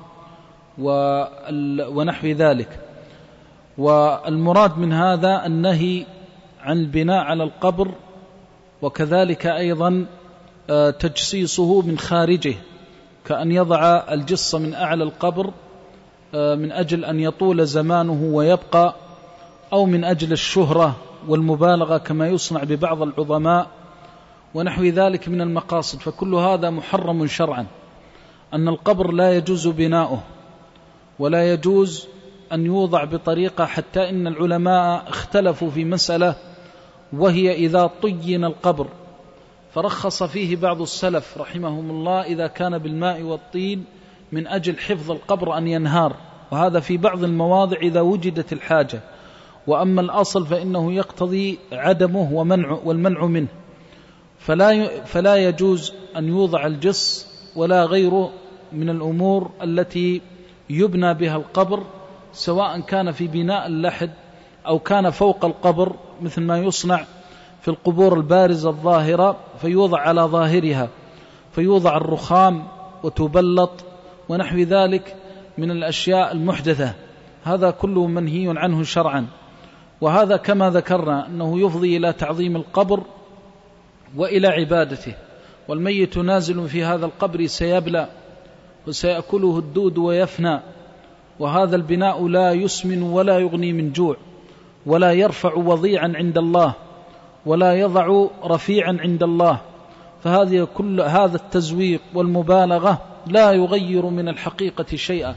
ونحو ذلك. والمراد من هذا النهي عن البناء على القبر، وكذلك أيضا تجصيصه من خارجه، كأن يضع الجص من أعلى القبر من أجل أن يطول زمانه ويبقى، أو من أجل الشهرة والمبالغة كما يصنع ببعض العظماء ونحو ذلك من المقاصد. فكل هذا محرم شرعا، أن القبر لا يجوز بناؤه ولا يجوز أن يوضع بطريقة، حتى إن العلماء اختلفوا في مسألة، وهي إذا طين القبر، فرخص فيه بعض السلف رحمهم الله إذا كان بالماء والطين من أجل حفظ القبر أن ينهار، وهذا في بعض المواضع إذا وجدت الحاجة، وأما الأصل فإنه يقتضي عدمه والمنع منه. فلا يجوز أن يوضع الجص ولا غيره من الأمور التي يبنى بها القبر، سواء كان في بناء اللحد أو كان فوق القبر، مثل ما يصنع في القبور البارزة الظاهرة، فيوضع على ظاهرها فيوضع الرخام وتبلط ونحو ذلك من الأشياء المحدثة. هذا كله منهي عنه شرعا، وهذا كما ذكرنا أنه يفضي إلى تعظيم القبر وإلى عبادته. والميت نازل في هذا القبر سيبلى وسيأكله الدود ويفنى، وهذا البناء لا يسمن ولا يغني من جوع، ولا يرفع وضيعا عند الله، ولا يضع رفيعا عند الله. فهذه كل هذا التزويق والمبالغة لا يغير من الحقيقة شيئا.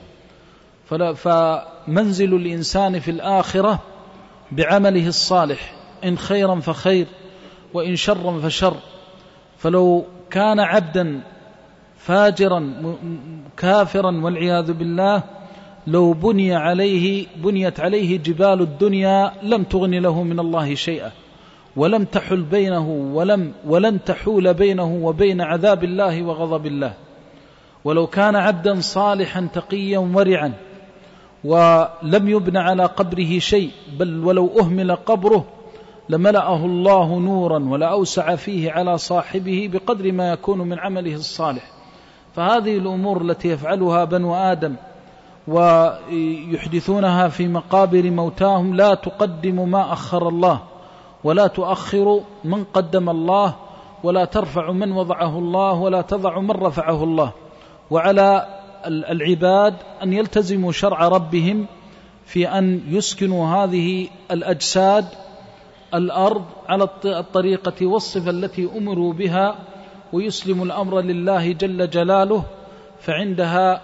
فمنزل الإنسان في الآخرة بعمله الصالح، إن خيرا فخير وإن شرا فشر. فلو كان عبدا فاجرا كافرا والعياذ بالله، لو بنيت عليه جبال الدنيا لم تغن له من الله شيئا، ولم تحل بينه ولن تحول بينه وبين عذاب الله وغضب الله. ولو كان عبدا صالحا تقيا ورعا ولم يبن على قبره شيء، بل ولو أهمل قبره لملأه الله نورا ولأوسع فيه على صاحبه بقدر ما يكون من عمله الصالح. فهذه الأمور التي يفعلها بنو آدم ويحدثونها في مقابر موتاهم لا تقدم ما أخر الله، ولا تؤخر من قدم الله، ولا ترفع من وضعه الله، ولا تضع من رفعه الله. وعلى العباد أن يلتزموا شرع ربهم في أن يسكنوا هذه الأجساد الأرض على الطريقة والصفة التي أمروا بها، ويسلم الأمر لله جل جلاله، فعندها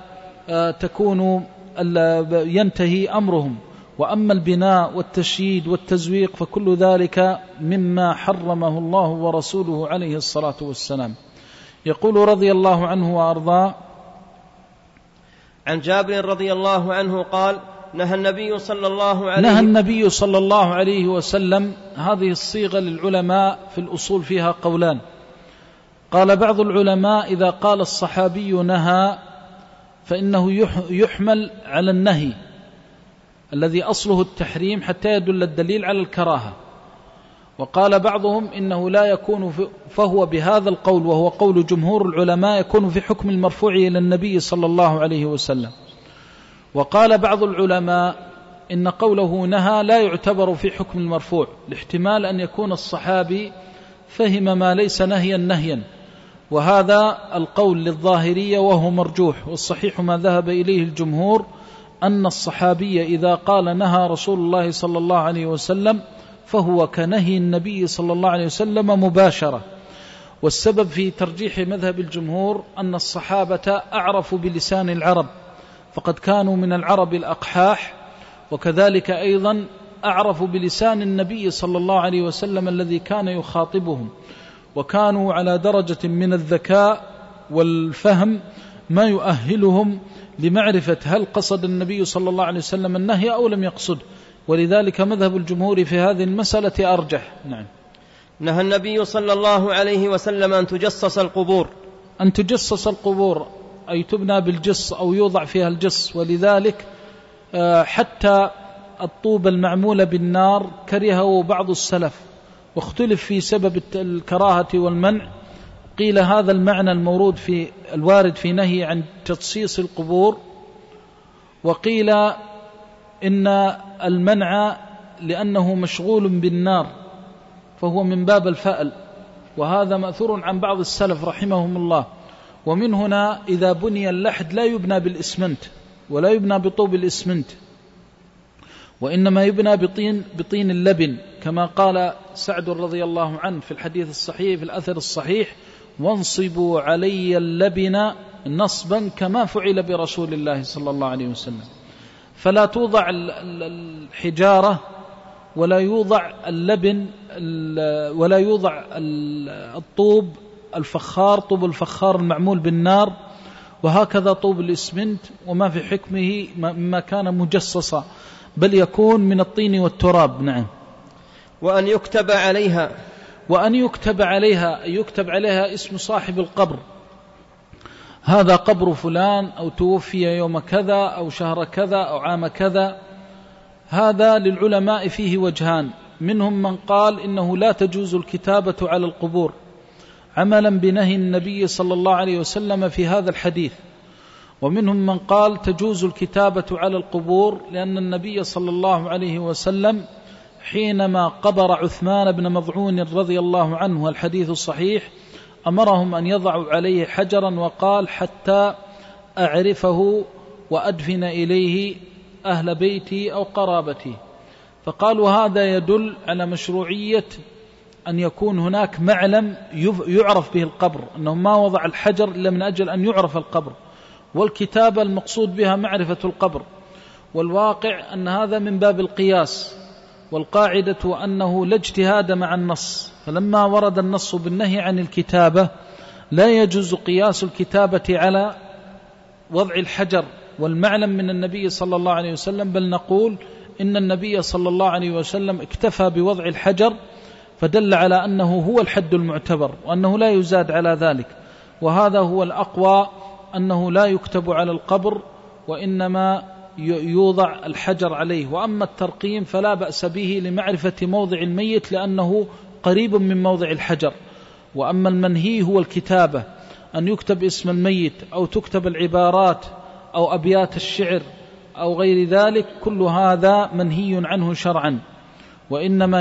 ينتهي أمرهم. وأما البناء والتشييد والتزويق فكل ذلك مما حرمه الله ورسوله عليه الصلاة والسلام. يقول رضي الله عنه وأرضاه: عن جابر رضي الله عنه قال: نهى النبي صلى الله عليه وسلم. هذه الصيغة للعلماء في الأصول فيها قولان. قال بعض العلماء إذا قال الصحابي نهى فإنه يحمل على النهي الذي أصله التحريم حتى يدل الدليل على الكراهة. وقال بعضهم إنه لا يكون فهو بهذا القول، وهو قول جمهور العلماء، يكون في حكم المرفوع إلى النبي صلى الله عليه وسلم. وقال بعض العلماء إن قوله نهى لا يعتبر في حكم المرفوع، لاحتمال أن يكون الصحابي فهم ما ليس نهيا، وهذا القول للظاهرية وهو مرجوح. والصحيح ما ذهب إليه الجمهور أن الصحابي إذا قال نهى رسول الله صلى الله عليه وسلم فهو كنهي النبي صلى الله عليه وسلم مباشرة. والسبب في ترجيح مذهب الجمهور أن الصحابة أعرفوا بلسان العرب، فقد كانوا من العرب الأقحاح، وكذلك أيضا أعرفوا بلسان النبي صلى الله عليه وسلم الذي كان يخاطبهم، وكانوا على درجة من الذكاء والفهم ما يؤهلهم لمعرفة هل قصد النبي صلى الله عليه وسلم النهي أو لم يقصد. ولذلك مذهب الجمهور في هذه المسألة أرجح. نعم. نهى النبي صلى الله عليه وسلم أن تجصص القبور. أن تجصص القبور أي تبنى بالجص أو يوضع فيها الجص، ولذلك حتى الطوب المعمول بالنار كرهه بعض السلف، واختلف في سبب الكراهة والمنع. قيل هذا المعنى الوارد في نهي عن تجصيص القبور، وقيل إن المنع لأنه مشغول بالنار فهو من باب الفأل، وهذا مأثور عن بعض السلف رحمهم الله. ومن هنا إذا بني اللحد لا يبنى بالإسمنت ولا يبنى بطوب الإسمنت، وإنما يبنى بطين اللبن، كما قال سعد رضي الله عنه في الحديث الصحيح في الأثر الصحيح: وانصبوا علي اللبن نصبا كما فعل برسول الله صلى الله عليه وسلم. فلا توضع الحجارة ولا يوضع اللبن ولا يوضع الطوب الفخار، طوب الفخار المعمول بالنار، وهكذا طوب الإسمنت وما في حكمه مما كان مجصصا، بل يكون من الطين والتراب. نعم. وأن يكتب عليها يكتب عليها اسم صاحب القبر، هذا قبر فلان، أو توفي يوم كذا أو شهر كذا أو عام كذا. هذا للعلماء فيه وجهان، منهم من قال إنه لا تجوز الكتابة على القبور عملا بنهي النبي صلى الله عليه وسلم في هذا الحديث، ومنهم من قال تجوز الكتابة على القبور لأن النبي صلى الله عليه وسلم حينما قبر عثمان بن مظعون رضي الله عنه الحديث الصحيح أمرهم أن يضعوا عليه حجرا وقال: حتى أعرفه وأدفن إليه أهل بيتي أو قرابتي. فقالوا هذا يدل على مشروعية أن يكون هناك معلم يعرف به القبر، أنه ما وضع الحجر إلا من أجل أن يعرف القبر، والكتابة المقصود بها معرفة القبر. والواقع أن هذا من باب القياس، والقاعدة أنه لا اجتهاد مع النص، فلما ورد النص بالنهي عن الكتابة لا يجوز قياس الكتابة على وضع الحجر والمعلم من النبي صلى الله عليه وسلم، بل نقول إن النبي صلى الله عليه وسلم اكتفى بوضع الحجر، فدل على أنه هو الحد المعتبر وأنه لا يزاد على ذلك. وهذا هو الأقوى، أنه لا يكتب على القبر وإنما يوضع الحجر عليه. وأما الترقيم فلا بأس به لمعرفة موضع الميت لأنه قريب من موضع الحجر. وأما المنهي هو الكتابة، أن يكتب اسم الميت أو تكتب العبارات أو أبيات الشعر أو غير ذلك، كل هذا منهي عنه شرعا. وإنما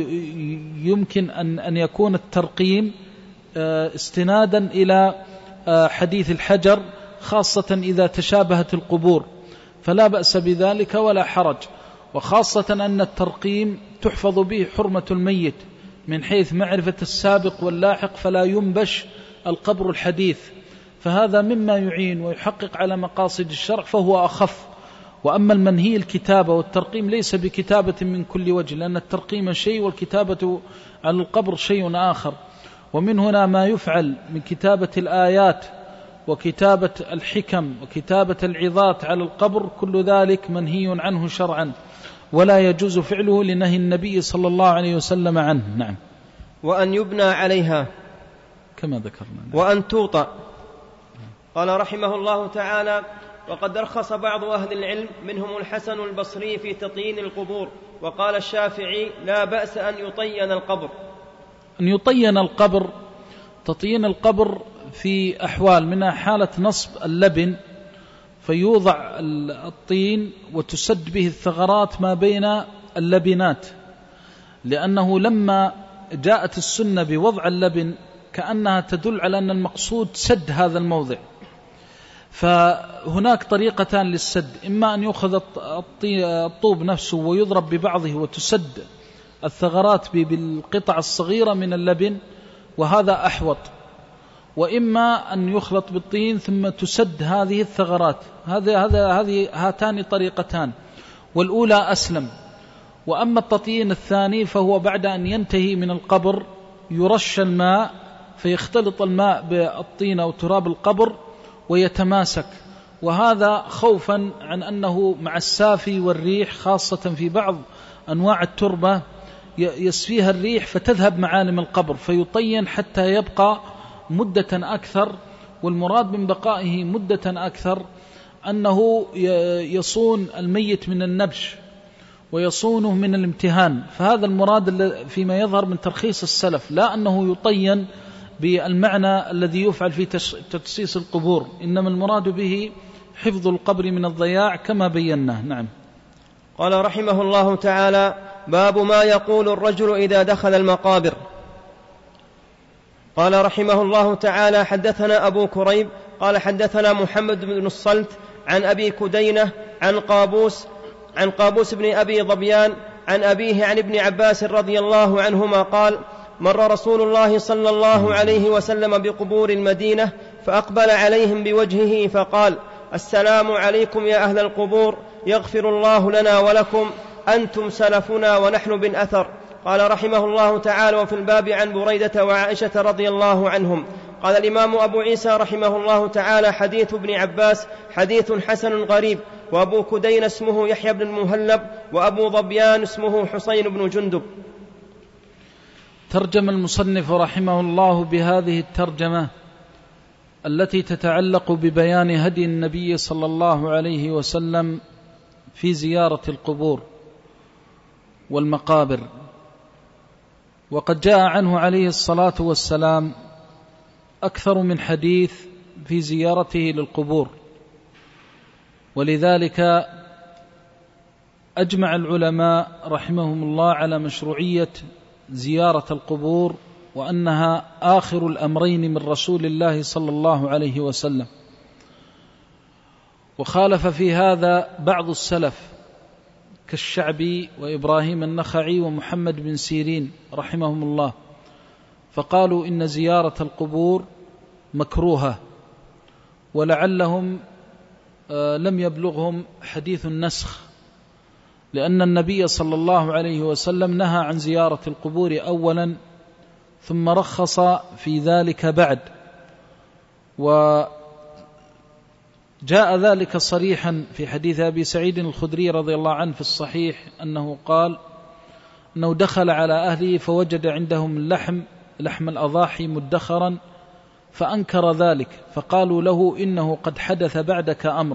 يمكن أن يكون الترقيم استنادا إلى حديث الحجر، خاصة إذا تشابهت القبور فلا بأس بذلك ولا حرج، وخاصة أن الترقيم تحفظ به حرمة الميت من حيث معرفة السابق واللاحق، فلا ينبش القبر الحديث، فهذا مما يعين ويحقق على مقاصد الشرع فهو أخف. وأما المنهي الكتابة والترقيم ليس بكتابة من كل وجه، لأن الترقيم شيء والكتابة على القبر شيء آخر. ومن هنا ما يفعل من كتابة الآيات وكتابة الحكم وكتابة العظات على القبر، كل ذلك منهي عنه شرعا ولا يجوز فعله لنهي النبي صلى الله عليه وسلم عنه. نعم. وأن يبنى عليها كما ذكرنا. وأن توطأ. قال رحمه الله تعالى: وقد رخص بعض أهل العلم منهم الحسن البصري في تطيين القبور، وقال الشافعي: لا بأس أن يطين القبر. أن يطين القبر، تطيين القبر في أحوال، منها حالة نصب اللبن فيوضع الطين وتسد به الثغرات ما بين اللبنات، لأنه لما جاءت السنة بوضع اللبن كأنها تدل على أن المقصود سد هذا الموضع. فهناك طريقتان للسد: إما أن يأخذ الطوب نفسه ويضرب ببعضه وتسد الثغرات بالقطع الصغيرة من اللبن وهذا أحوط، وإما أن يخلط بالطين ثم تسد هذه الثغرات. هاتان طريقتان، والأولى أسلم. وأما التطيين الثاني فهو بعد أن ينتهي من القبر يرش الماء فيختلط الماء بالطين أو تراب القبر ويتماسك، وهذا خوفا عن أنه مع السافي والريح، خاصة في بعض أنواع التربة يسفيها الريح فتذهب معالم القبر، فيطين حتى يبقى مدة أكثر. والمراد من بقائه مدة أكثر أنه يصون الميت من النبش ويصونه من الامتهان، فهذا المراد فيما يظهر من ترخيص السلف، لا أنه يطين بالمعنى الذي يفعل في تجسيس القبور، إنما المراد به حفظ القبر من الضياع كما بيناه. نعم. قال رحمه الله تعالى: باب ما يقول الرجل إذا دخل المقابر. قال رحمه الله تعالى: حدثنا أبو كريب قال حدثنا محمد بن الصلت عن أبي كدينة عن قابوس بن أبي ظبيان عن أبيه عن ابن عباس رضي الله عنهما قال: مر رسول الله صلى الله عليه وسلم بقبور المدينة فأقبل عليهم بوجهه فقال: السلام عليكم يا أهل القبور، يغفر الله لنا ولكم، أنتم سلفنا ونحن بالأثر. قال رحمه الله تعالى: وفي الباب عن بريدة وعائشة رضي الله عنهم. قال الإمام أبو عيسى رحمه الله تعالى: حديث ابن عباس حديث حسن غريب، وأبو كدين اسمه يحيى بن المهلب، وأبو ظبيان اسمه حسين بن جندب. ترجم المصنف رحمه الله بهذه الترجمة التي تتعلق ببيان هدي النبي صلى الله عليه وسلم في زيارة القبور والمقابر. وقد جاء عنه عليه الصلاة والسلام أكثر من حديث في زيارته للقبور، ولذلك أجمع العلماء رحمهم الله على مشروعية زيارة القبور، وأنها آخر الأمرين من رسول الله صلى الله عليه وسلم. وخالف في هذا بعض السلف كالشعبي وإبراهيم النخعي ومحمد بن سيرين رحمهم الله، فقالوا إن زيارة القبور مكروهة، ولعلهم لم يبلغهم حديث النسخ، لأن النبي صلى الله عليه وسلم نهى عن زيارة القبور أولا، ثم رخص في ذلك بعد. وجاء ذلك صريحا في حديث أبي سعيد الخدري رضي الله عنه في الصحيح أنه قال أنه دخل على أهله فوجد عندهم لحم الأضاحي مدخرا، فأنكر ذلك، فقالوا له إنه قد حدث بعدك أمر،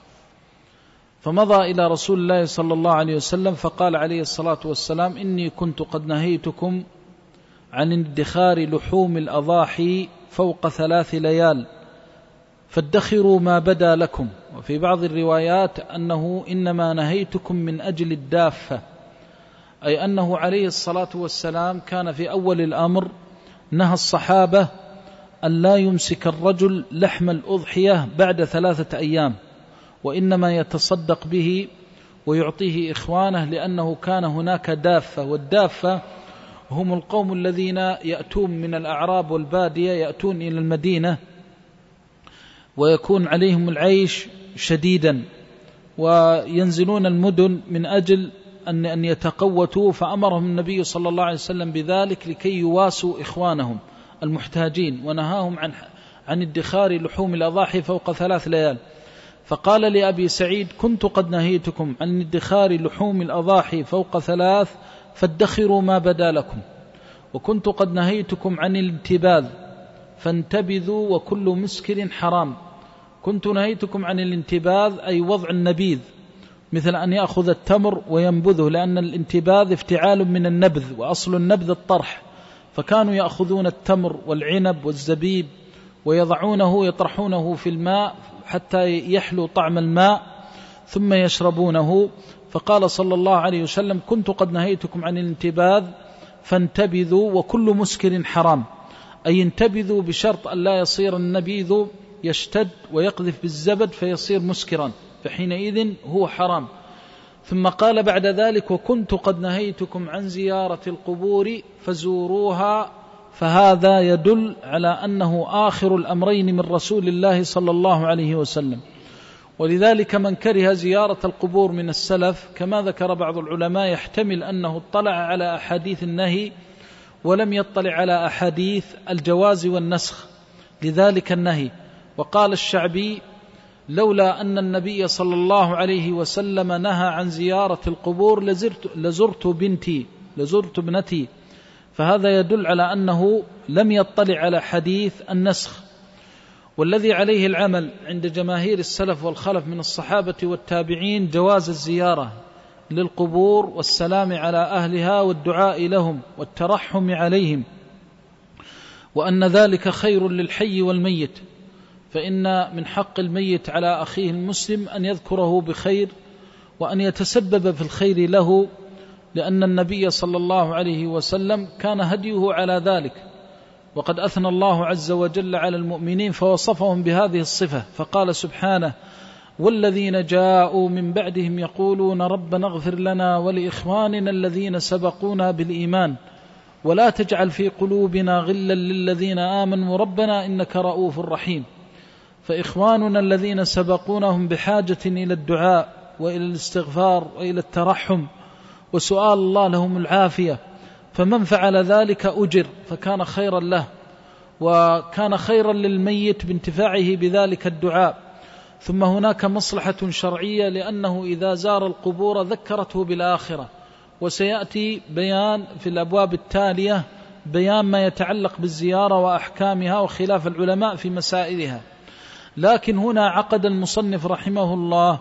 فمضى إلى رسول الله صلى الله عليه وسلم فقال عليه الصلاة والسلام: إني كنت قد نهيتكم عن ادخار لحوم الأضاحي فوق 3 ليال، فادخروا ما بدا لكم. وفي بعض الروايات أنه إنما نهيتكم من أجل الدافة، أي أنه عليه الصلاة والسلام كان في أول الأمر نهى الصحابة أن لا يمسك الرجل لحم الأضحية بعد 3 أيام، وإنما يتصدق به ويعطيه إخوانه، لأنه كان هناك دافة، والدافة هم القوم الذين يأتون من الأعراب والبادية، يأتون إلى المدينة ويكون عليهم العيش شديدا، وينزلون المدن من أجل أن يتقوتوا، فأمرهم النبي صلى الله عليه وسلم بذلك لكي يواسوا إخوانهم المحتاجين، ونهاهم عن ادخار لحوم الأضاحي فوق 3 ليال. فقال لأبي سعيد: كنت قد نهيتكم عن ادخار لحوم الأضاحي فوق 3، فادخروا ما بدا لكم، وكنت قد نهيتكم عن الانتباذ فانتبذوا وكل مسكر حرام. كنت نهيتكم عن الانتباذ أي وضع النبيذ، مثل أن يأخذ التمر وينبذه، لأن الانتباذ افتعال من النبذ، وأصل النبذ الطرح، فكانوا يأخذون التمر والعنب والزبيب ويضعونه يطرحونه في الماء حتى يحلو طعم الماء ثم يشربونه. فقال صلى الله عليه وسلم: كنت قد نهيتكم عن الانتباذ فانتبذوا وكل مسكر حرام، أي انتبذوا بشرط أن لا يصير النبيذ يشتد ويقذف بالزبد فيصير مسكرا، فحينئذ هو حرام. ثم قال بعد ذلك: وكنت قد نهيتكم عن زيارة القبور فزوروها، فهذا يدل على أنه آخر الأمرين من رسول الله صلى الله عليه وسلم. ولذلك من كره زيارة القبور من السلف كما ذكر بعض العلماء يحتمل أنه اطلع على أحاديث النهي ولم يطلع على أحاديث الجواز والنسخ لذلك النهي. وقال الشعبي: لولا أن النبي صلى الله عليه وسلم نهى عن زيارة القبور لزرت ابنتي، فهذا يدل على أنه لم يطلع على حديث النسخ. والذي عليه العمل عند جماهير السلف والخلف من الصحابة والتابعين جواز الزيارة للقبور والسلام على أهلها والدعاء لهم والترحم عليهم، وأن ذلك خير للحي والميت، فإن من حق الميت على أخيه المسلم أن يذكره بخير وأن يتسبب في الخير له، لأن النبي صلى الله عليه وسلم كان هديه على ذلك. وقد أثنى الله عز وجل على المؤمنين فوصفهم بهذه الصفة، فقال سبحانه: والذين جاءوا من بعدهم يقولون ربنا اغفر لنا ولإخواننا الذين سبقونا بالإيمان ولا تجعل في قلوبنا غلا للذين آمنوا ربنا إنك رؤوف رحيم. فإخواننا الذين سبقونهم بحاجة إلى الدعاء وإلى الاستغفار وإلى الترحم وسؤال الله لهم العافية، فمن فعل ذلك أجر، فكان خيرا له وكان خيرا للميت بانتفاعه بذلك الدعاء. ثم هناك مصلحة شرعية، لأنه إذا زار القبور ذكرته بالآخرة، وسيأتي بيان في الأبواب التالية بيان ما يتعلق بالزيارة وأحكامها وخلاف العلماء في مسائلها. لكن هنا عقد المصنف رحمه الله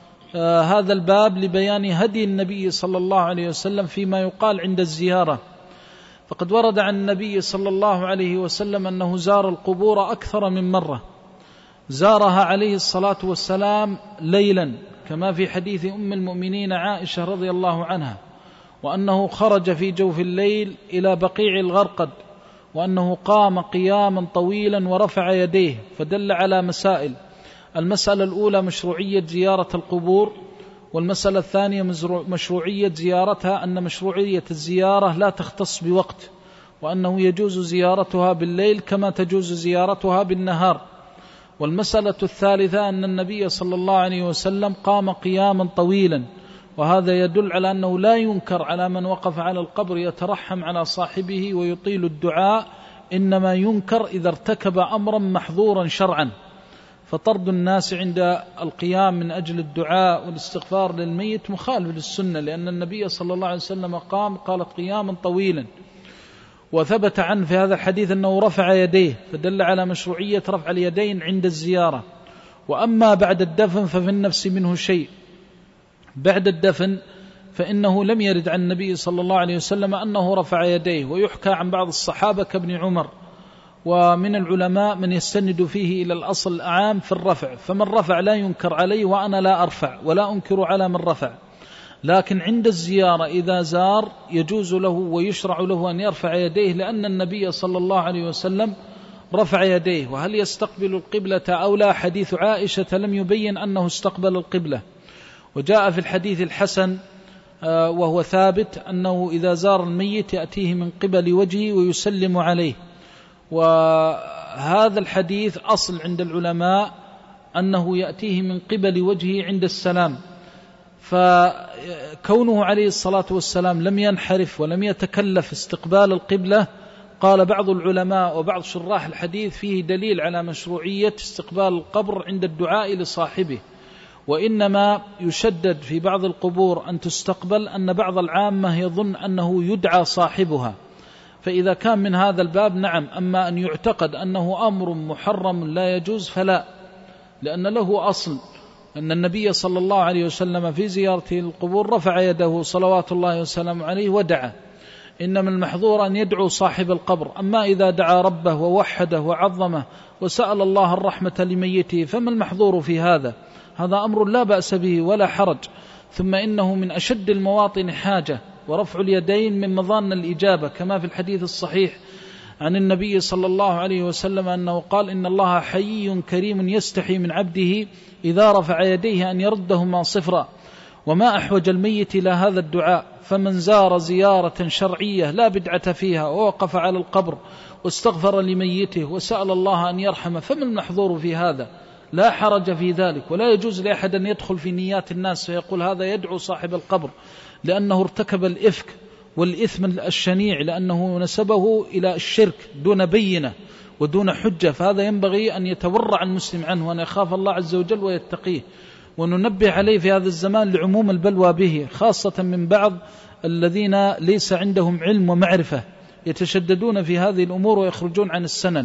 هذا الباب لبيان هدي النبي صلى الله عليه وسلم فيما يقال عند الزيارة. فقد ورد عن النبي صلى الله عليه وسلم أنه زار القبور أكثر من مرة، زارها عليه الصلاة والسلام ليلا كما في حديث أم المؤمنين عائشة رضي الله عنها، وأنه خرج في جوف الليل إلى بقيع الغرقد، وأنه قام قياما طويلا ورفع يديه، فدل على مسائل: المسألة الأولى مشروعية زيارة القبور، والمسألة الثانية مشروعية زيارتها، أن مشروعية الزيارة لا تختص بوقت، وأنه يجوز زيارتها بالليل كما تجوز زيارتها بالنهار. والمسألة الثالثة أن النبي صلى الله عليه وسلم قام قياما طويلا، وهذا يدل على أنه لا ينكر على من وقف على القبر يترحم على صاحبه ويطيل الدعاء، إنما ينكر إذا ارتكب أمرا محظورا شرعا. فطرد الناس عند القيام من أجل الدعاء والاستغفار للميت مخالف للسنة، لأن النبي صلى الله عليه وسلم قالت قياما طويلا، وثبت عنه في هذا الحديث أنه رفع يديه، فدل على مشروعية رفع اليدين عند الزيارة. وأما بعد الدفن ففي النفس منه شيء. بعد الدفن فإنه لم يرد عن النبي صلى الله عليه وسلم أنه رفع يديه، ويحكى عن بعض الصحابة كابن عمر، ومن العلماء من يستند فيه إلى الأصل العام في الرفع، فمن رفع لا ينكر عليه، وأنا لا أرفع ولا أنكر على من رفع. لكن عند الزيارة إذا زار يجوز له ويشرع له أن يرفع يديه، لأن النبي صلى الله عليه وسلم رفع يديه. وهل يستقبل القبلة أو لا؟ حديث عائشة لم يبين أنه استقبل القبلة، وجاء في الحديث الحسن وهو ثابت أنه إذا زار الميت يأتيه من قبل وجهه ويسلم عليه. وهذا الحديث أصل عند العلماء أنه يأتيه من قبل وجهه عند السلام، فكونه عليه الصلاة والسلام لم ينحرف ولم يتكلف استقبال القبلة، قال بعض العلماء وبعض شراح الحديث فيه دليل على مشروعية استقبال القبر عند الدعاء لصاحبه. وإنما يشدد في بعض القبور أن تستقبل أن بعض العامة يظن أنه يدعى صاحبها، فإذا كان من هذا الباب نعم. أما أن يعتقد أنه أمر محرم لا يجوز فلا، لأن له أصل أن النبي صلى الله عليه وسلم في زيارته القبور رفع يده صلوات الله وسلامه عليه ودعا. إنما المحظور أن يدعو صاحب القبر. أما إذا دعا ربه ووحده وعظمه وسأل الله الرحمة لميته فما المحظور في هذا؟ هذا أمر لا بأس به ولا حرج. ثم إنه من أشد المواطن حاجة، ورفع اليدين من مظان الإجابة، كما في الحديث الصحيح عن النبي صلى الله عليه وسلم أنه قال: إن الله حيي كريم يستحي من عبده إذا رفع يديه أن يردهما صفرا. وما أحوج الميت إلى هذا الدعاء. فمن زار زيارة شرعية لا بدعة فيها ووقف على القبر واستغفر لميته وسأل الله أن يرحمه فما المحظور في هذا؟ لا حرج في ذلك. ولا يجوز لأحد أن يدخل في نيات الناس فيقول هذا يدعو صاحب القبر، لأنه ارتكب الإفك والإثم الشنيع، لأنه نسبه إلى الشرك دون بينة ودون حجة. فهذا ينبغي أن يتورع المسلم عنه وأن يخاف الله عز وجل ويتقيه. وننبه عليه في هذا الزمان لعموم البلوى به، خاصة من بعض الذين ليس عندهم علم ومعرفة، يتشددون في هذه الأمور ويخرجون عن السنن.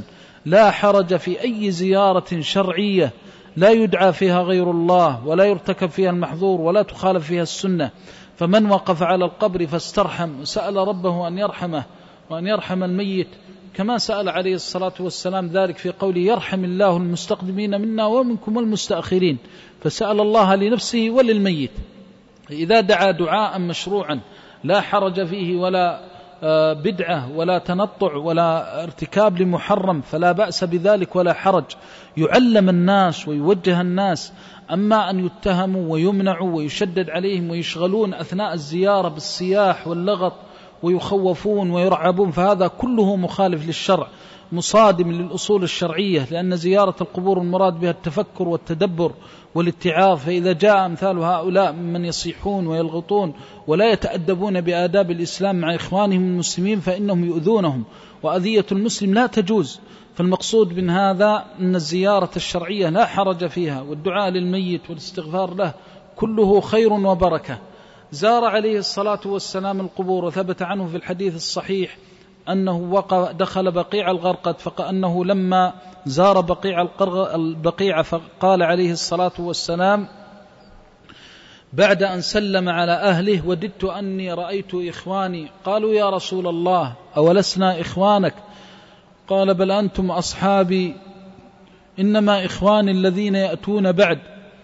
لا حرج في أي زيارة شرعية لا يدعى فيها غير الله ولا يرتكب فيها المحظور ولا تخالف فيها السنة. فمن وقف على القبر فاسترحم وسأل ربه أن يرحمه وأن يرحم الميت، كما سأل عليه الصلاة والسلام ذلك في قوله يرحم الله المستقدمين منا ومنكم والمستأخرين، فسأل الله لنفسه وللميت. إذا دعا دعاء مشروعا لا حرج فيه ولا بدعة ولا تنطع ولا ارتكاب لمحرم فلا بأس بذلك ولا حرج، يعلم الناس ويوجه الناس. أما أن يتهموا ويمنعوا ويشدد عليهم ويشغلون أثناء الزيارة بالصياح واللغط ويخوفون ويرعبون، فهذا كله مخالف للشرع مصادم للأصول الشرعية، لأن زيارة القبور المراد بها التفكر والتدبر والاتعاظ. فإذا جاء أمثال هؤلاء ممن يصيحون ويلغطون ولا يتأدبون بآداب الإسلام مع إخوانهم المسلمين فإنهم يؤذونهم، وأذية المسلم لا تجوز. فالمقصود من هذا أن الزيارة الشرعية لا حرج فيها، والدعاء للميت والاستغفار له كله خير وبركة. زار عليه الصلاة والسلام القبور، وثبت عنه في الحديث الصحيح أنه دخل بقيع الغرقد، فأنه لما زار البقيع فقال عليه الصلاة والسلام بعد أن سلم على أهله وددت أني رأيت إخواني. قالوا يا رسول الله أولسنا إخوانك؟ قال بل أنتم أصحابي، إنما إخواني الذين يأتون بعد.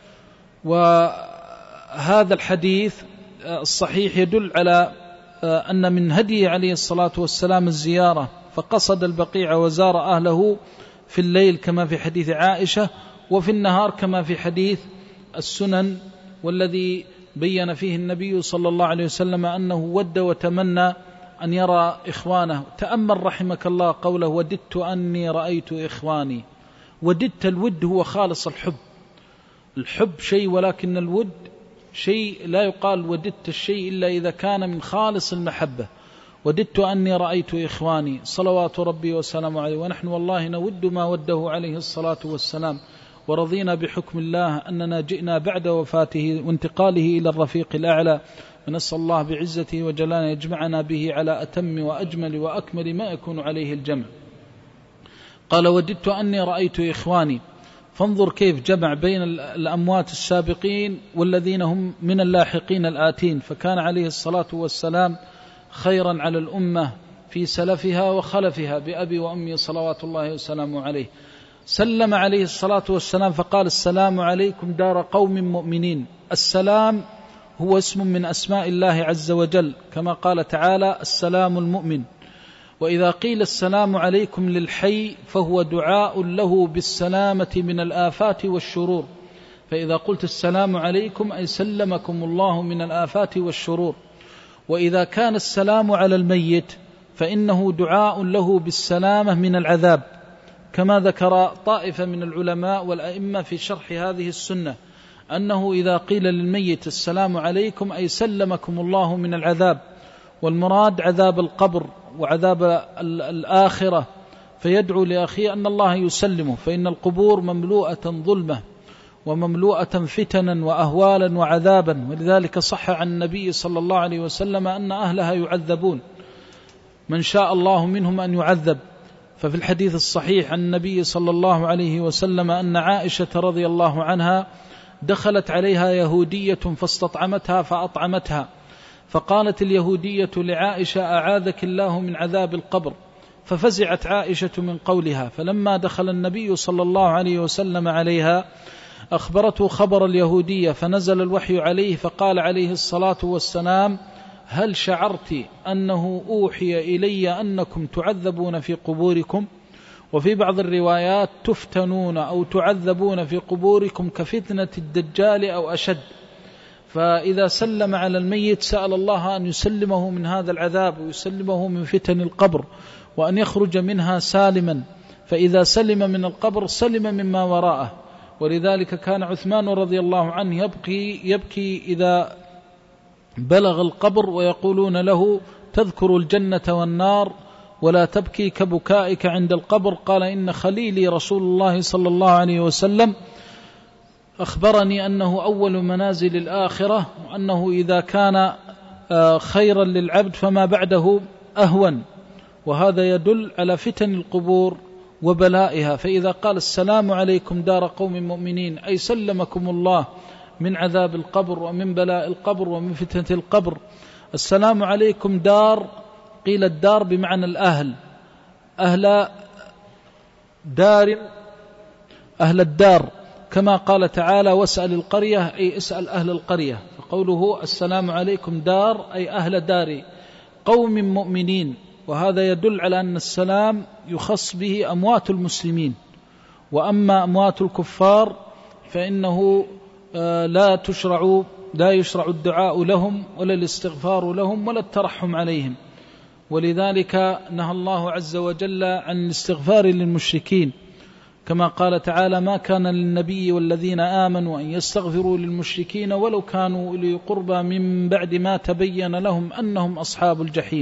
وهذا الحديث الصحيح يدل على أن من هدي عليه الصلاة والسلام الزيارة، فقصد البقيع وزار أهله في الليل كما في حديث عائشة، وفي النهار كما في حديث السنن، والذي بين فيه النبي صلى الله عليه وسلم أنه ود وتمنى أن يرى إخوانه. تأمل رحمك الله قوله وددت أني رأيت إخواني. وددت، الود هو خالص الحب، الحب شيء ولكن الود شيء، لا يقال وددت الشيء إلا إذا كان من خالص المحبة. وددت أني رأيت إخواني صلوات ربي وسلامه عليه، ونحن والله نود ما وده عليه الصلاة والسلام، ورضينا بحكم الله أننا جئنا بعد وفاته وانتقاله إلى الرفيق الأعلى، ونسأل الله بعزته وجلاله يجمعنا به على أتم وأجمل وأكمل ما يكون عليه الجمع. قال وددت أني رأيت إخواني. فانظر كيف جمع بين الأموات السابقين والذين هم من اللاحقين الآتين، فكان عليه الصلاة والسلام خيرا على الأمة في سلفها وخلفها بأبي وأمي صلوات الله وسلامه عليه. سلم عليه الصلاة والسلام فقال السلام عليكم دار قوم مؤمنين. السلام هو اسم من أسماء الله عز وجل، كما قال تعالى السلام المؤمن. وإذا قيل السلام عليكم للحي فهو دعاء له بالسلامة من الآفات والشرور، فإذا قلت السلام عليكم أي سلمكم الله من الآفات والشرور. وإذا كان السلام على الميت فإنه دعاء له بالسلامة من العذاب، كما ذكر طائفة من العلماء والأئمة في شرح هذه السنة أنه إذا قيل للميت السلام عليكم أي سلمكم الله من العذاب، والمراد عذاب القبر وعذاب الآخرة، فيدعو لأخيه أن الله يسلمه، فإن القبور مملوءة ظلمة ومملوءة فتنا وأهوالا وعذابا، ولذلك صح عن النبي صلى الله عليه وسلم أن أهلها يعذبون من شاء الله منهم أن يعذب. ففي الحديث الصحيح عن النبي صلى الله عليه وسلم أن عائشة رضي الله عنها دخلت عليها يهودية فاستطعمتها فأطعمتها، فقالت اليهودية لعائشة أعاذك الله من عذاب القبر، ففزعت عائشة من قولها، فلما دخل النبي صلى الله عليه وسلم عليها أخبرته خبر اليهودية، فنزل الوحي عليه فقال عليه الصلاة والسلام هل شعرت أنه أوحي إلي أنكم تعذبون في قبوركم؟ وفي بعض الروايات تفتنون أو تعذبون في قبوركم كفتنة الدجال أو أشد. فإذا سلم على الميت سأل الله أن يسلمه من هذا العذاب ويسلمه من فتن القبر وأن يخرج منها سالما، فإذا سلم من القبر سلم مما وراءه. ولذلك كان عثمان رضي الله عنه يبكي إذا بلغ القبر ويقولون له تذكر الجنة والنار ولا تبكي كبكائك عند القبر. قال إن خليلي رسول الله صلى الله عليه وسلم أخبرني أنه أول منازل الآخرة، وأنه إذا كان خيرا للعبد فما بعده أهون. وهذا يدل على فتن القبور وبلائها. فإذا قال السلام عليكم دار قوم مؤمنين أي سلمكم الله من عذاب القبر ومن بلاء القبر ومن فتنة القبر. السلام عليكم دار، قيل الدار بمعنى الأهل، أهل دار، أهل الدار، كما قال تعالى واسأل القرية أي اسأل أهل القرية. فقوله السلام عليكم دار أي أهل دار قوم مؤمنين، وهذا يدل على أن السلام يخص به أموات المسلمين، وأما أموات الكفار فإنه لا يشرع الدعاء لهم ولا الاستغفار لهم ولا الترحم عليهم. ولذلك نهى الله عز وجل عن الاستغفار للمشركين، كما قال تعالى ما كان للنبي والذين آمنوا أن يستغفروا للمشركين ولو كانوا أولي قربى من بعد ما تبين لهم أنهم أصحاب الجحيم.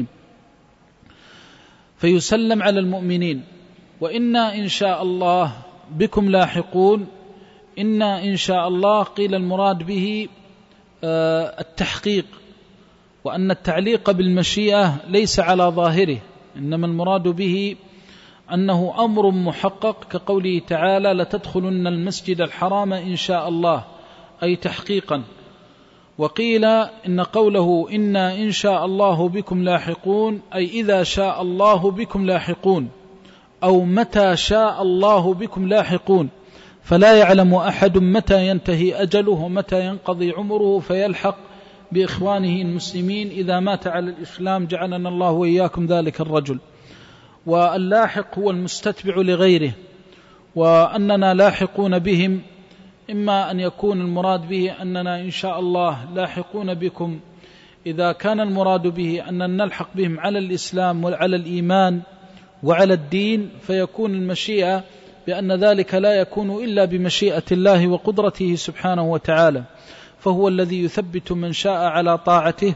فيسلم على المؤمنين. وإنا إن شاء الله بكم لاحقون، إنا إن شاء الله قيل المراد به التحقيق، وأن التعليق بالمشيئة ليس على ظاهره، إنما المراد به أنه أمر محقق، كقوله تعالى لتدخلن المسجد الحرام إن شاء الله، أي تحقيقا. وقيل إن قوله إنا إن شاء الله بكم لاحقون أي إذا شاء الله بكم لاحقون، أو متى شاء الله بكم لاحقون، فلا يعلم أحد متى ينتهي أجله ومتى ينقضي عمره فيلحق بإخوانه المسلمين إذا مات على الإسلام، جعلنا الله وإياكم ذلك الرجل. واللاحق هو المستتبع لغيره، وأننا لاحقون بهم، إما أن يكون المراد به أننا إن شاء الله لاحقون بكم إذا كان المراد به أننا نلحق بهم على الإسلام وعلى الإيمان وعلى الدين، فيكون المشيئة بأن ذلك لا يكون إلا بمشيئة الله وقدرته سبحانه وتعالى، فهو الذي يثبت من شاء على طاعته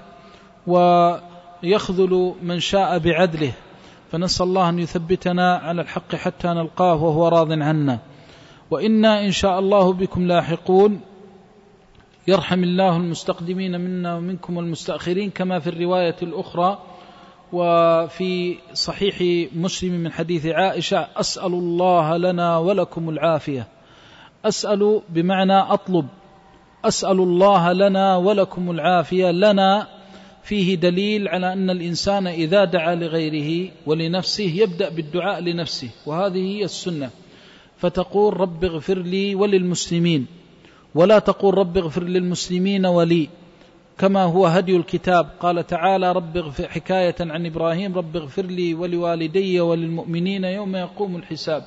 ويخذل من شاء بعدله. فنسأل الله أن يثبتنا على الحق حتى نلقاه وهو راض عنا. وإنا إن شاء الله بكم لاحقون، يرحم الله المستقدمين منا ومنكم والمستأخرين، كما في الرواية الأخرى وفي صحيح مسلم من حديث عائشة أسأل الله لنا ولكم العافية. أسأل بمعنى أطلب، أسأل الله لنا ولكم العافية. لنا فيه دليل على أن الإنسان إذا دعا لغيره ولنفسه يبدأ بالدعاء لنفسه، وهذه هي السنة، فتقول رب اغفر لي وللمسلمين، ولا تقول رب اغفر للمسلمين ولي، كما هو هدي الكتاب. قال تعالى رب اغفر، حكاية عن إبراهيم، رب اغفر لي ولوالدي وللمؤمنين يوم يقوم الحساب،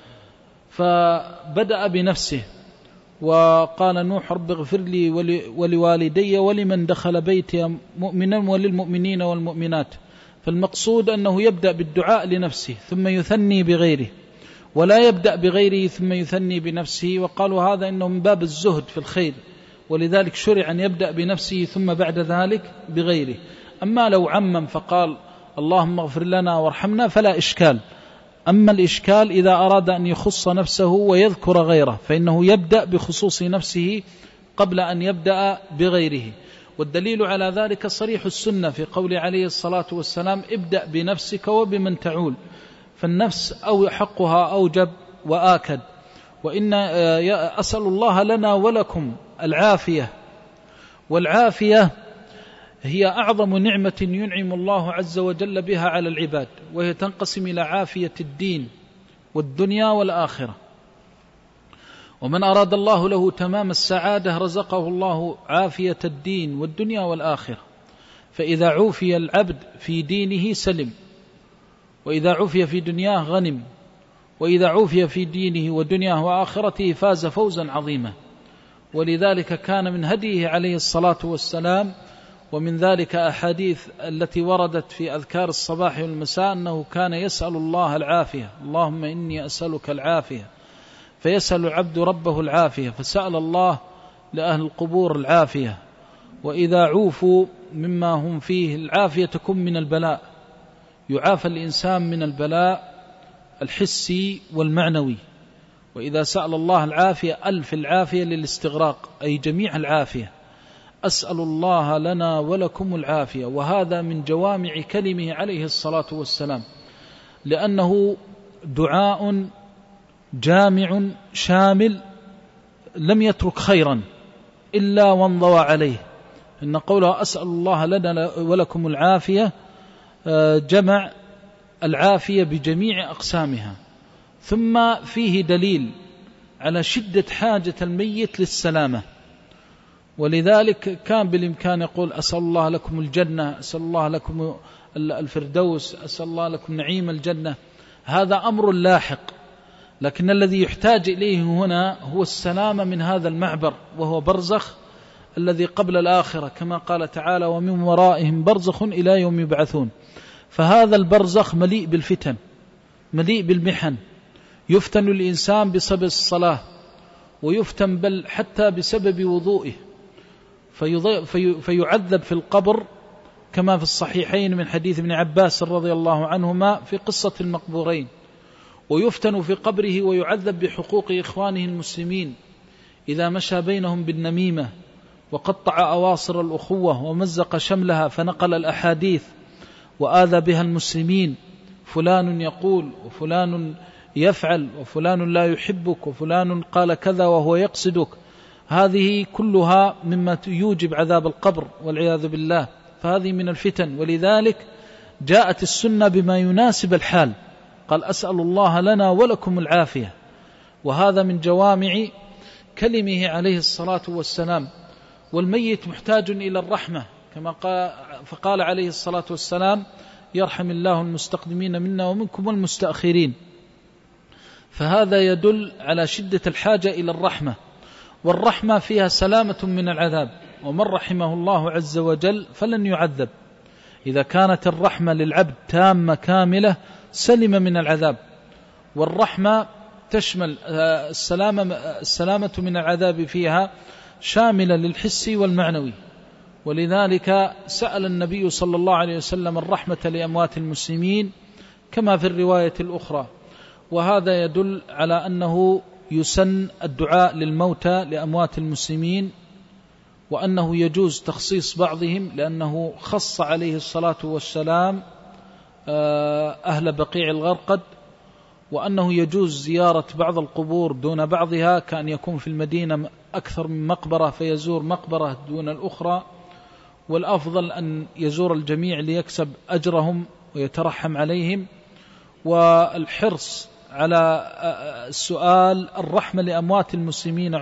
فبدأ بنفسه. وقال نوح رب اغفر لي ولوالدي ولمن دخل بيتي مؤمنا وللمؤمنين والمؤمنات. فالمقصود أنه يبدأ بالدعاء لنفسه ثم يثني بغيره، ولا يبدأ بغيره ثم يثني بنفسه. وقالوا هذا إنه من باب الزهد في الخير، ولذلك شرع أن يبدأ بنفسه ثم بعد ذلك بغيره. أما لو عمم فقال اللهم اغفر لنا وارحمنا فلا إشكال. أما الإشكال إذا أراد أن يخص نفسه ويذكر غيره، فإنه يبدأ بخصوص نفسه قبل أن يبدأ بغيره. والدليل على ذلك صريح السنة في قول عليه الصلاة والسلام ابدأ بنفسك وبمن تعول، فالنفس أو حقها أوجب وآكد. وإن أسأل الله لنا ولكم العافية، والعافية هي أعظم نعمة ينعم الله عز وجل بها على العباد، وهي تنقسم إلى عافية الدين والدنيا والآخرة. ومن أراد الله له تمام السعادة رزقه الله عافية الدين والدنيا والآخرة. فإذا عوفي العبد في دينه سلم، وإذا عوفي في دنياه غنم، وإذا عوفي في دينه ودنياه وآخرته فاز فوزا عظيما. ولذلك كان من هديه عليه الصلاة والسلام، ومن ذلك أحاديث التي وردت في أذكار الصباح والمساء، أنه كان يسأل الله العافية، اللهم إني أسألك العافية، فيسأل العبد ربه العافية، فسأل الله لأهل القبور العافية. وإذا عوفوا مما هم فيه، العافية تكون من البلاء، يعافى الإنسان من البلاء الحسي والمعنوي. وإذا سأل الله العافية ألف العافية للاستغراق، أي جميع العافية. أسأل الله لنا ولكم العافية، وهذا من جوامع كلمه عليه الصلاة والسلام، لأنه دعاء جامع شامل لم يترك خيرا إلا وانضوى عليه. إن قوله أسأل الله لنا ولكم العافية جمع العافية بجميع أقسامها، ثم فيه دليل على شدة حاجة الميت للسلامة، ولذلك كان بالإمكان يقول أسأل الله لكم الجنة، أسأل الله لكم الفردوس، أسأل الله لكم نعيم الجنة. هذا أمر لاحق، لكن الذي يحتاج إليه هنا هو السلامة من هذا المعبر، وهو برزخ الذي قبل الآخرة، كما قال تعالى ومن ورائهم برزخ إلى يوم يبعثون. فهذا البرزخ مليء بالفتن، مليء بالمحن، يفتن الإنسان بسبب الصلاة، ويفتن بل حتى بسبب وضوئه، فيعذب في القبر كما في الصحيحين من حديث ابن عباس رضي الله عنهما في قصة المقبورين، ويفتن في قبره ويعذب بحقوق إخوانه المسلمين إذا مشى بينهم بالنميمة وقطع أواصر الأخوة ومزق شملها فنقل الأحاديث وآذى بها المسلمين، فلان يقول وفلان يفعل وفلان لا يحبك وفلان قال كذا وهو يقصدك. هذه كلها مما يوجب عذاب القبر والعياذ بالله، فهذه من الفتن. ولذلك جاءت السنة بما يناسب الحال، قال أسأل الله لنا ولكم العافية، وهذا من جوامع كلمه عليه الصلاة والسلام. والميت محتاج إلى الرحمة كما فقال عليه الصلاة والسلام يرحم الله المستقدمين منا ومنكم والمستأخرين. فهذا يدل على شدة الحاجة إلى الرحمة، والرحمة فيها سلامة من العذاب، ومن رحمه الله عز وجل فلن يعذب. إذا كانت الرحمة للعبد تامة كاملة سلم من العذاب، والرحمة تشمل السلامة من العذاب فيها شاملة للحس والمعنوي. ولذلك سأل النبي صلى الله عليه وسلم الرحمة لأموات المسلمين كما في الرواية الأخرى، وهذا يدل على أنه يسن الدعاء للموتى لأموات المسلمين، وأنه يجوز تخصيص بعضهم، لأنه خص عليه الصلاة والسلام أهل بقيع الغرقد، وأنه يجوز زيارة بعض القبور دون بعضها، كأن يكون في المدينة أكثر من مقبرة فيزور مقبرة دون الأخرى، والأفضل أن يزور الجميع ليكسب أجرهم ويترحم عليهم. والحرص على السؤال الرحمة لأموات المسلمين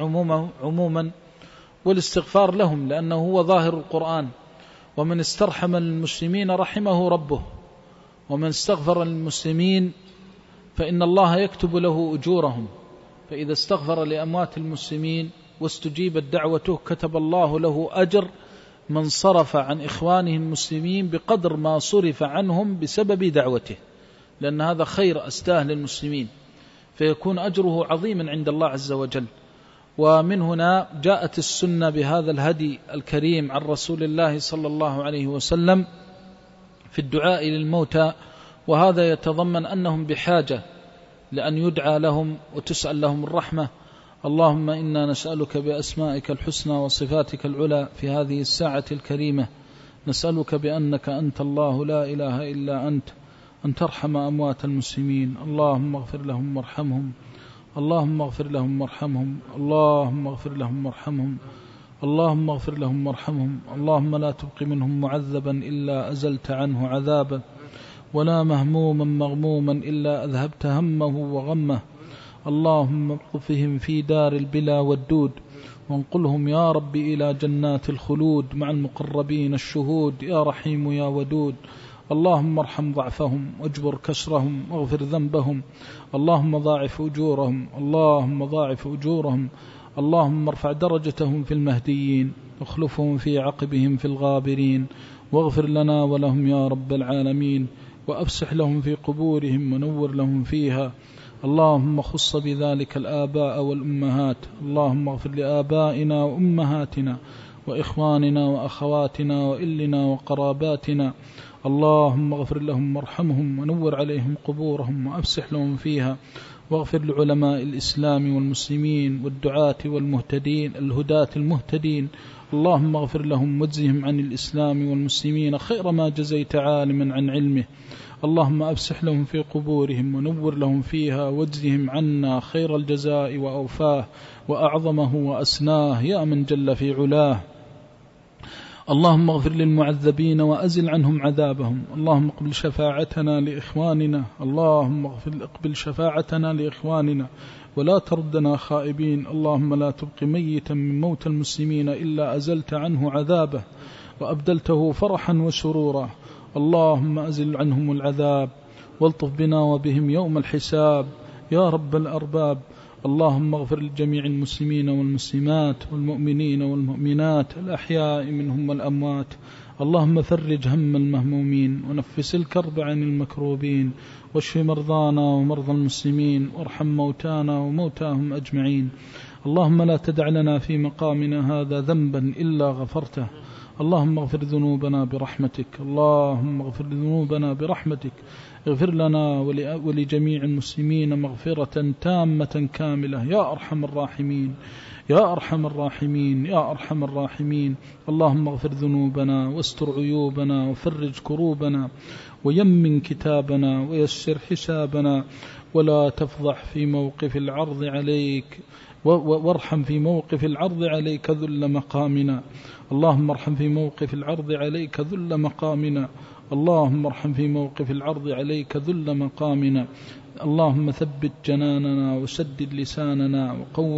عموما والاستغفار لهم، لأنه هو ظاهر القرآن، ومن استرحم المسلمين رحمه ربه، ومن استغفر للمسلمين فإن الله يكتب له أجورهم. فإذا استغفر لأموات المسلمين واستجيبت دعوته كتب الله له أجر من صرف عن إخوانه المسلمين بقدر ما صرف عنهم بسبب دعوته، لأن هذا خير أستاه للمسلمين، فيكون أجره عظيما عند الله عز وجل. ومن هنا جاءت السنة بهذا الهدي الكريم عن رسول الله صلى الله عليه وسلم في الدعاء للموتى، وهذا يتضمن أنهم بحاجة لأن يدعى لهم وتسأل لهم الرحمة. اللهم إنا نسألك بأسمائك الحسنى وصفاتك العلى في هذه الساعة الكريمة، نسألك بأنك أنت الله لا إله إلا أنت أن ترحم أموات المسلمين. اللهم اغفر لهم وارحمهم، اللهم اغفر لهم وارحمهم، اللهم اغفر لهم وارحمهم، اللهم اغفر لهم وارحمهم. اللهم لا تبق منهم معذبا إلا أزلت عنه عذابا، ولا مهموما مغموما إلا أذهبت همه وغمه. اللهم اقذفهم في دار البلا والدود، وانقلهم يا رب إلى جنات الخلود مع المقربين الشهود، يا رحيم يا ودود. اللهم ارحم ضعفهم واجبر كسرهم واغفر ذنبهم، اللهم ضاعف أجورهم، اللهم ضاعف أجورهم. اللهم ارفع درجتهم في المهديين، واخلفهم في عقبهم في الغابرين، واغفر لنا ولهم يا رب العالمين، وأفسح لهم في قبورهم ونور لهم فيها. اللهم خص بذلك الآباء والأمهات، اللهم اغفر لآبائنا وأمهاتنا وإخواننا وأخواتنا وإلنا وقراباتنا. اللهم اغفر لهم وارحمهم ونور عليهم قبورهم وأفسح لهم فيها، واغفر لعلماء الإسلام والمسلمين والدعاة والمهتدين الهداة المهتدين. اللهم اغفر لهم واجزهم عن الإسلام والمسلمين خير ما جزيت عالما عن علمه. اللهم أفسح لهم في قبورهم ونور لهم فيها واجزهم عنا خير الجزاء وأوفاه وأعظمه وأسناه يا من جل في علاه. اللهم اغفر للمعذبين وأزل عنهم عذابهم. اللهم اقبل شفاعتنا لإخواننا. اللهم اقبل شفاعتنا لإخواننا ولا تردنا خائبين. اللهم لا تبق ميتا من موت المسلمين إلا أزلت عنه عذابه وأبدلته فرحا وسرورا. اللهم أزل عنهم العذاب والطف بنا وبهم يوم الحساب يا رب الأرباب. اللهم اغفر لجميع المسلمين والمسلمات والمؤمنين والمؤمنات الأحياء منهم والأموات. اللهم فرج هم المهمومين ونفس الكرب عن المكروبين واشف مرضانا ومرضى المسلمين وارحم موتانا وموتاهم أجمعين. اللهم لا تدع لنا في مقامنا هذا ذنبا إلا غفرته. اللهم اغفر ذنوبنا برحمتك. اللهم اغفر ذنوبنا برحمتك. اغفر لنا ولجميع المسلمين مغفرة تامة كاملة يا أرحم الراحمين يا أرحم الراحمين يا أرحم الراحمين. اللهم اغفر ذنوبنا واستر عيوبنا وفرج كروبنا ويمن كتابنا ويسر حسابنا ولا تفضح في موقف العرض عليك وارحم في موقف العرض عليك ذل مقامنا. اللهم ارحم في موقف العرض عليك ذل مقامنا. اللهم ارحم في موقف العرض عليك ذل مقامنا. اللهم ثبت جناننا وسدد لساننا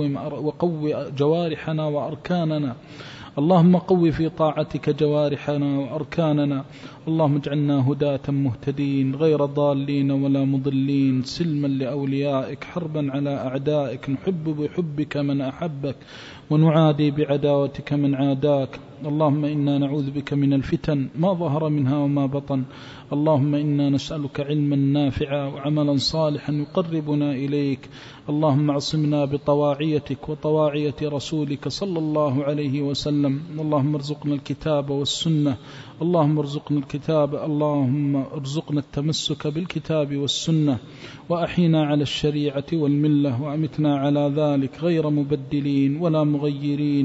وقو جوارحنا وأركاننا. اللهم قو في طاعتك جوارحنا وأركاننا. اللهم اجعلنا هداة مهتدين غير ضالين ولا مضلين سلما لأوليائك حربا على أعدائك نحب بحبك من أحبك ونعادي بعداوتك من عاداك. اللهم إنا نعوذ بك من الفتن ما ظهر منها وما بطن. اللهم إنا نسألك علما نافعا وعملا صالحا يقربنا إليك. اللهم اعصمنا بطواعيتك وطواعية رسولك صلى الله عليه وسلم. اللهم ارزقنا الكتاب والسنة. اللهم ارزقنا الكتاب. اللهم ارزقنا التمسك بالكتاب والسنة وأحينا على الشريعة والملة وأمتنا على ذلك غير مبدلين ولا مغيرين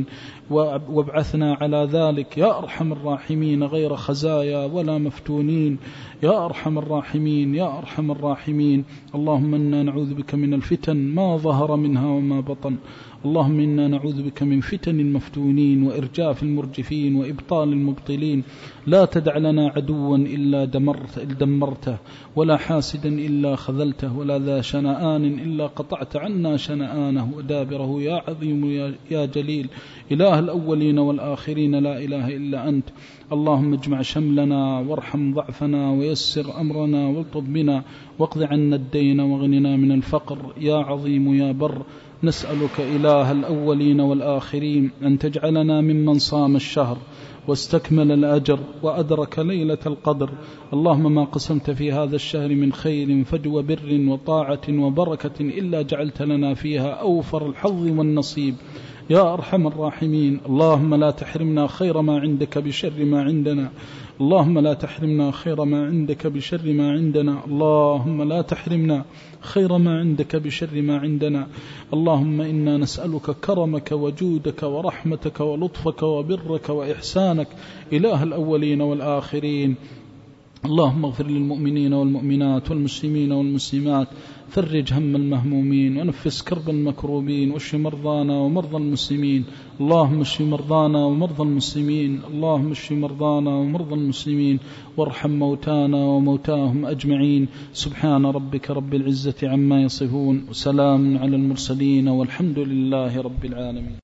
وابعثنا على ذلك يا أرحم الراحمين غير خزايا ولا مفتونين يا أرحم الراحمين يا أرحم الراحمين. اللهم إنا نعوذ بك من الفتن ما ظهر منها وما بطن. اللهم إنا نعوذ بك من فتن المفتونين وإرجاف المرجفين وإبطال المبطلين. لا تدع لنا عدوا إلا دمرته ولا حاسدا إلا خذلته ولا ذا شنآن إلا قطعت عنا شنآنه ودابره يا عظيم يا جليل إله الأولين والآخرين لا إله إلا أنت. اللهم اجمع شملنا وارحم ضعفنا ويسر أمرنا والطف بنا واقض عنا الدين واغننا من الفقر يا عظيم يا بر. نسألك إله الأولين والآخرين أن تجعلنا ممن صام الشهر واستكمل الأجر وأدرك ليلة القدر. اللهم ما قسمت في هذا الشهر من خير فجو بر وطاعة وبركة إلا جعلت لنا فيها أوفر الحظ والنصيب يا أرحم الراحمين. اللهم لا تحرمنا خير ما عندك بشر ما عندنا. اللهم لا تحرمنا خير ما عندك بشر ما عندنا. اللهم لا تحرمنا خير ما عندك بشر ما عندنا. اللهم إنا نسألك كرمك وجودك ورحمتك ولطفك وبرك وإحسانك إله الأولين والآخرين. اللهم اغفر للمؤمنين والمؤمنات والمسلمين والمسلمات. فرج هم المهمومين ونفس كرب المكروبين واشف مرضانا ومرضى المسلمين. اللهم اشف مرضانا ومرضى المسلمين. اللهم اشف مرضانا ومرضى المسلمين وارحم موتانا وموتاهم أجمعين. سبحان ربك رب العزة عما يصفون وسلام على المرسلين والحمد لله رب العالمين.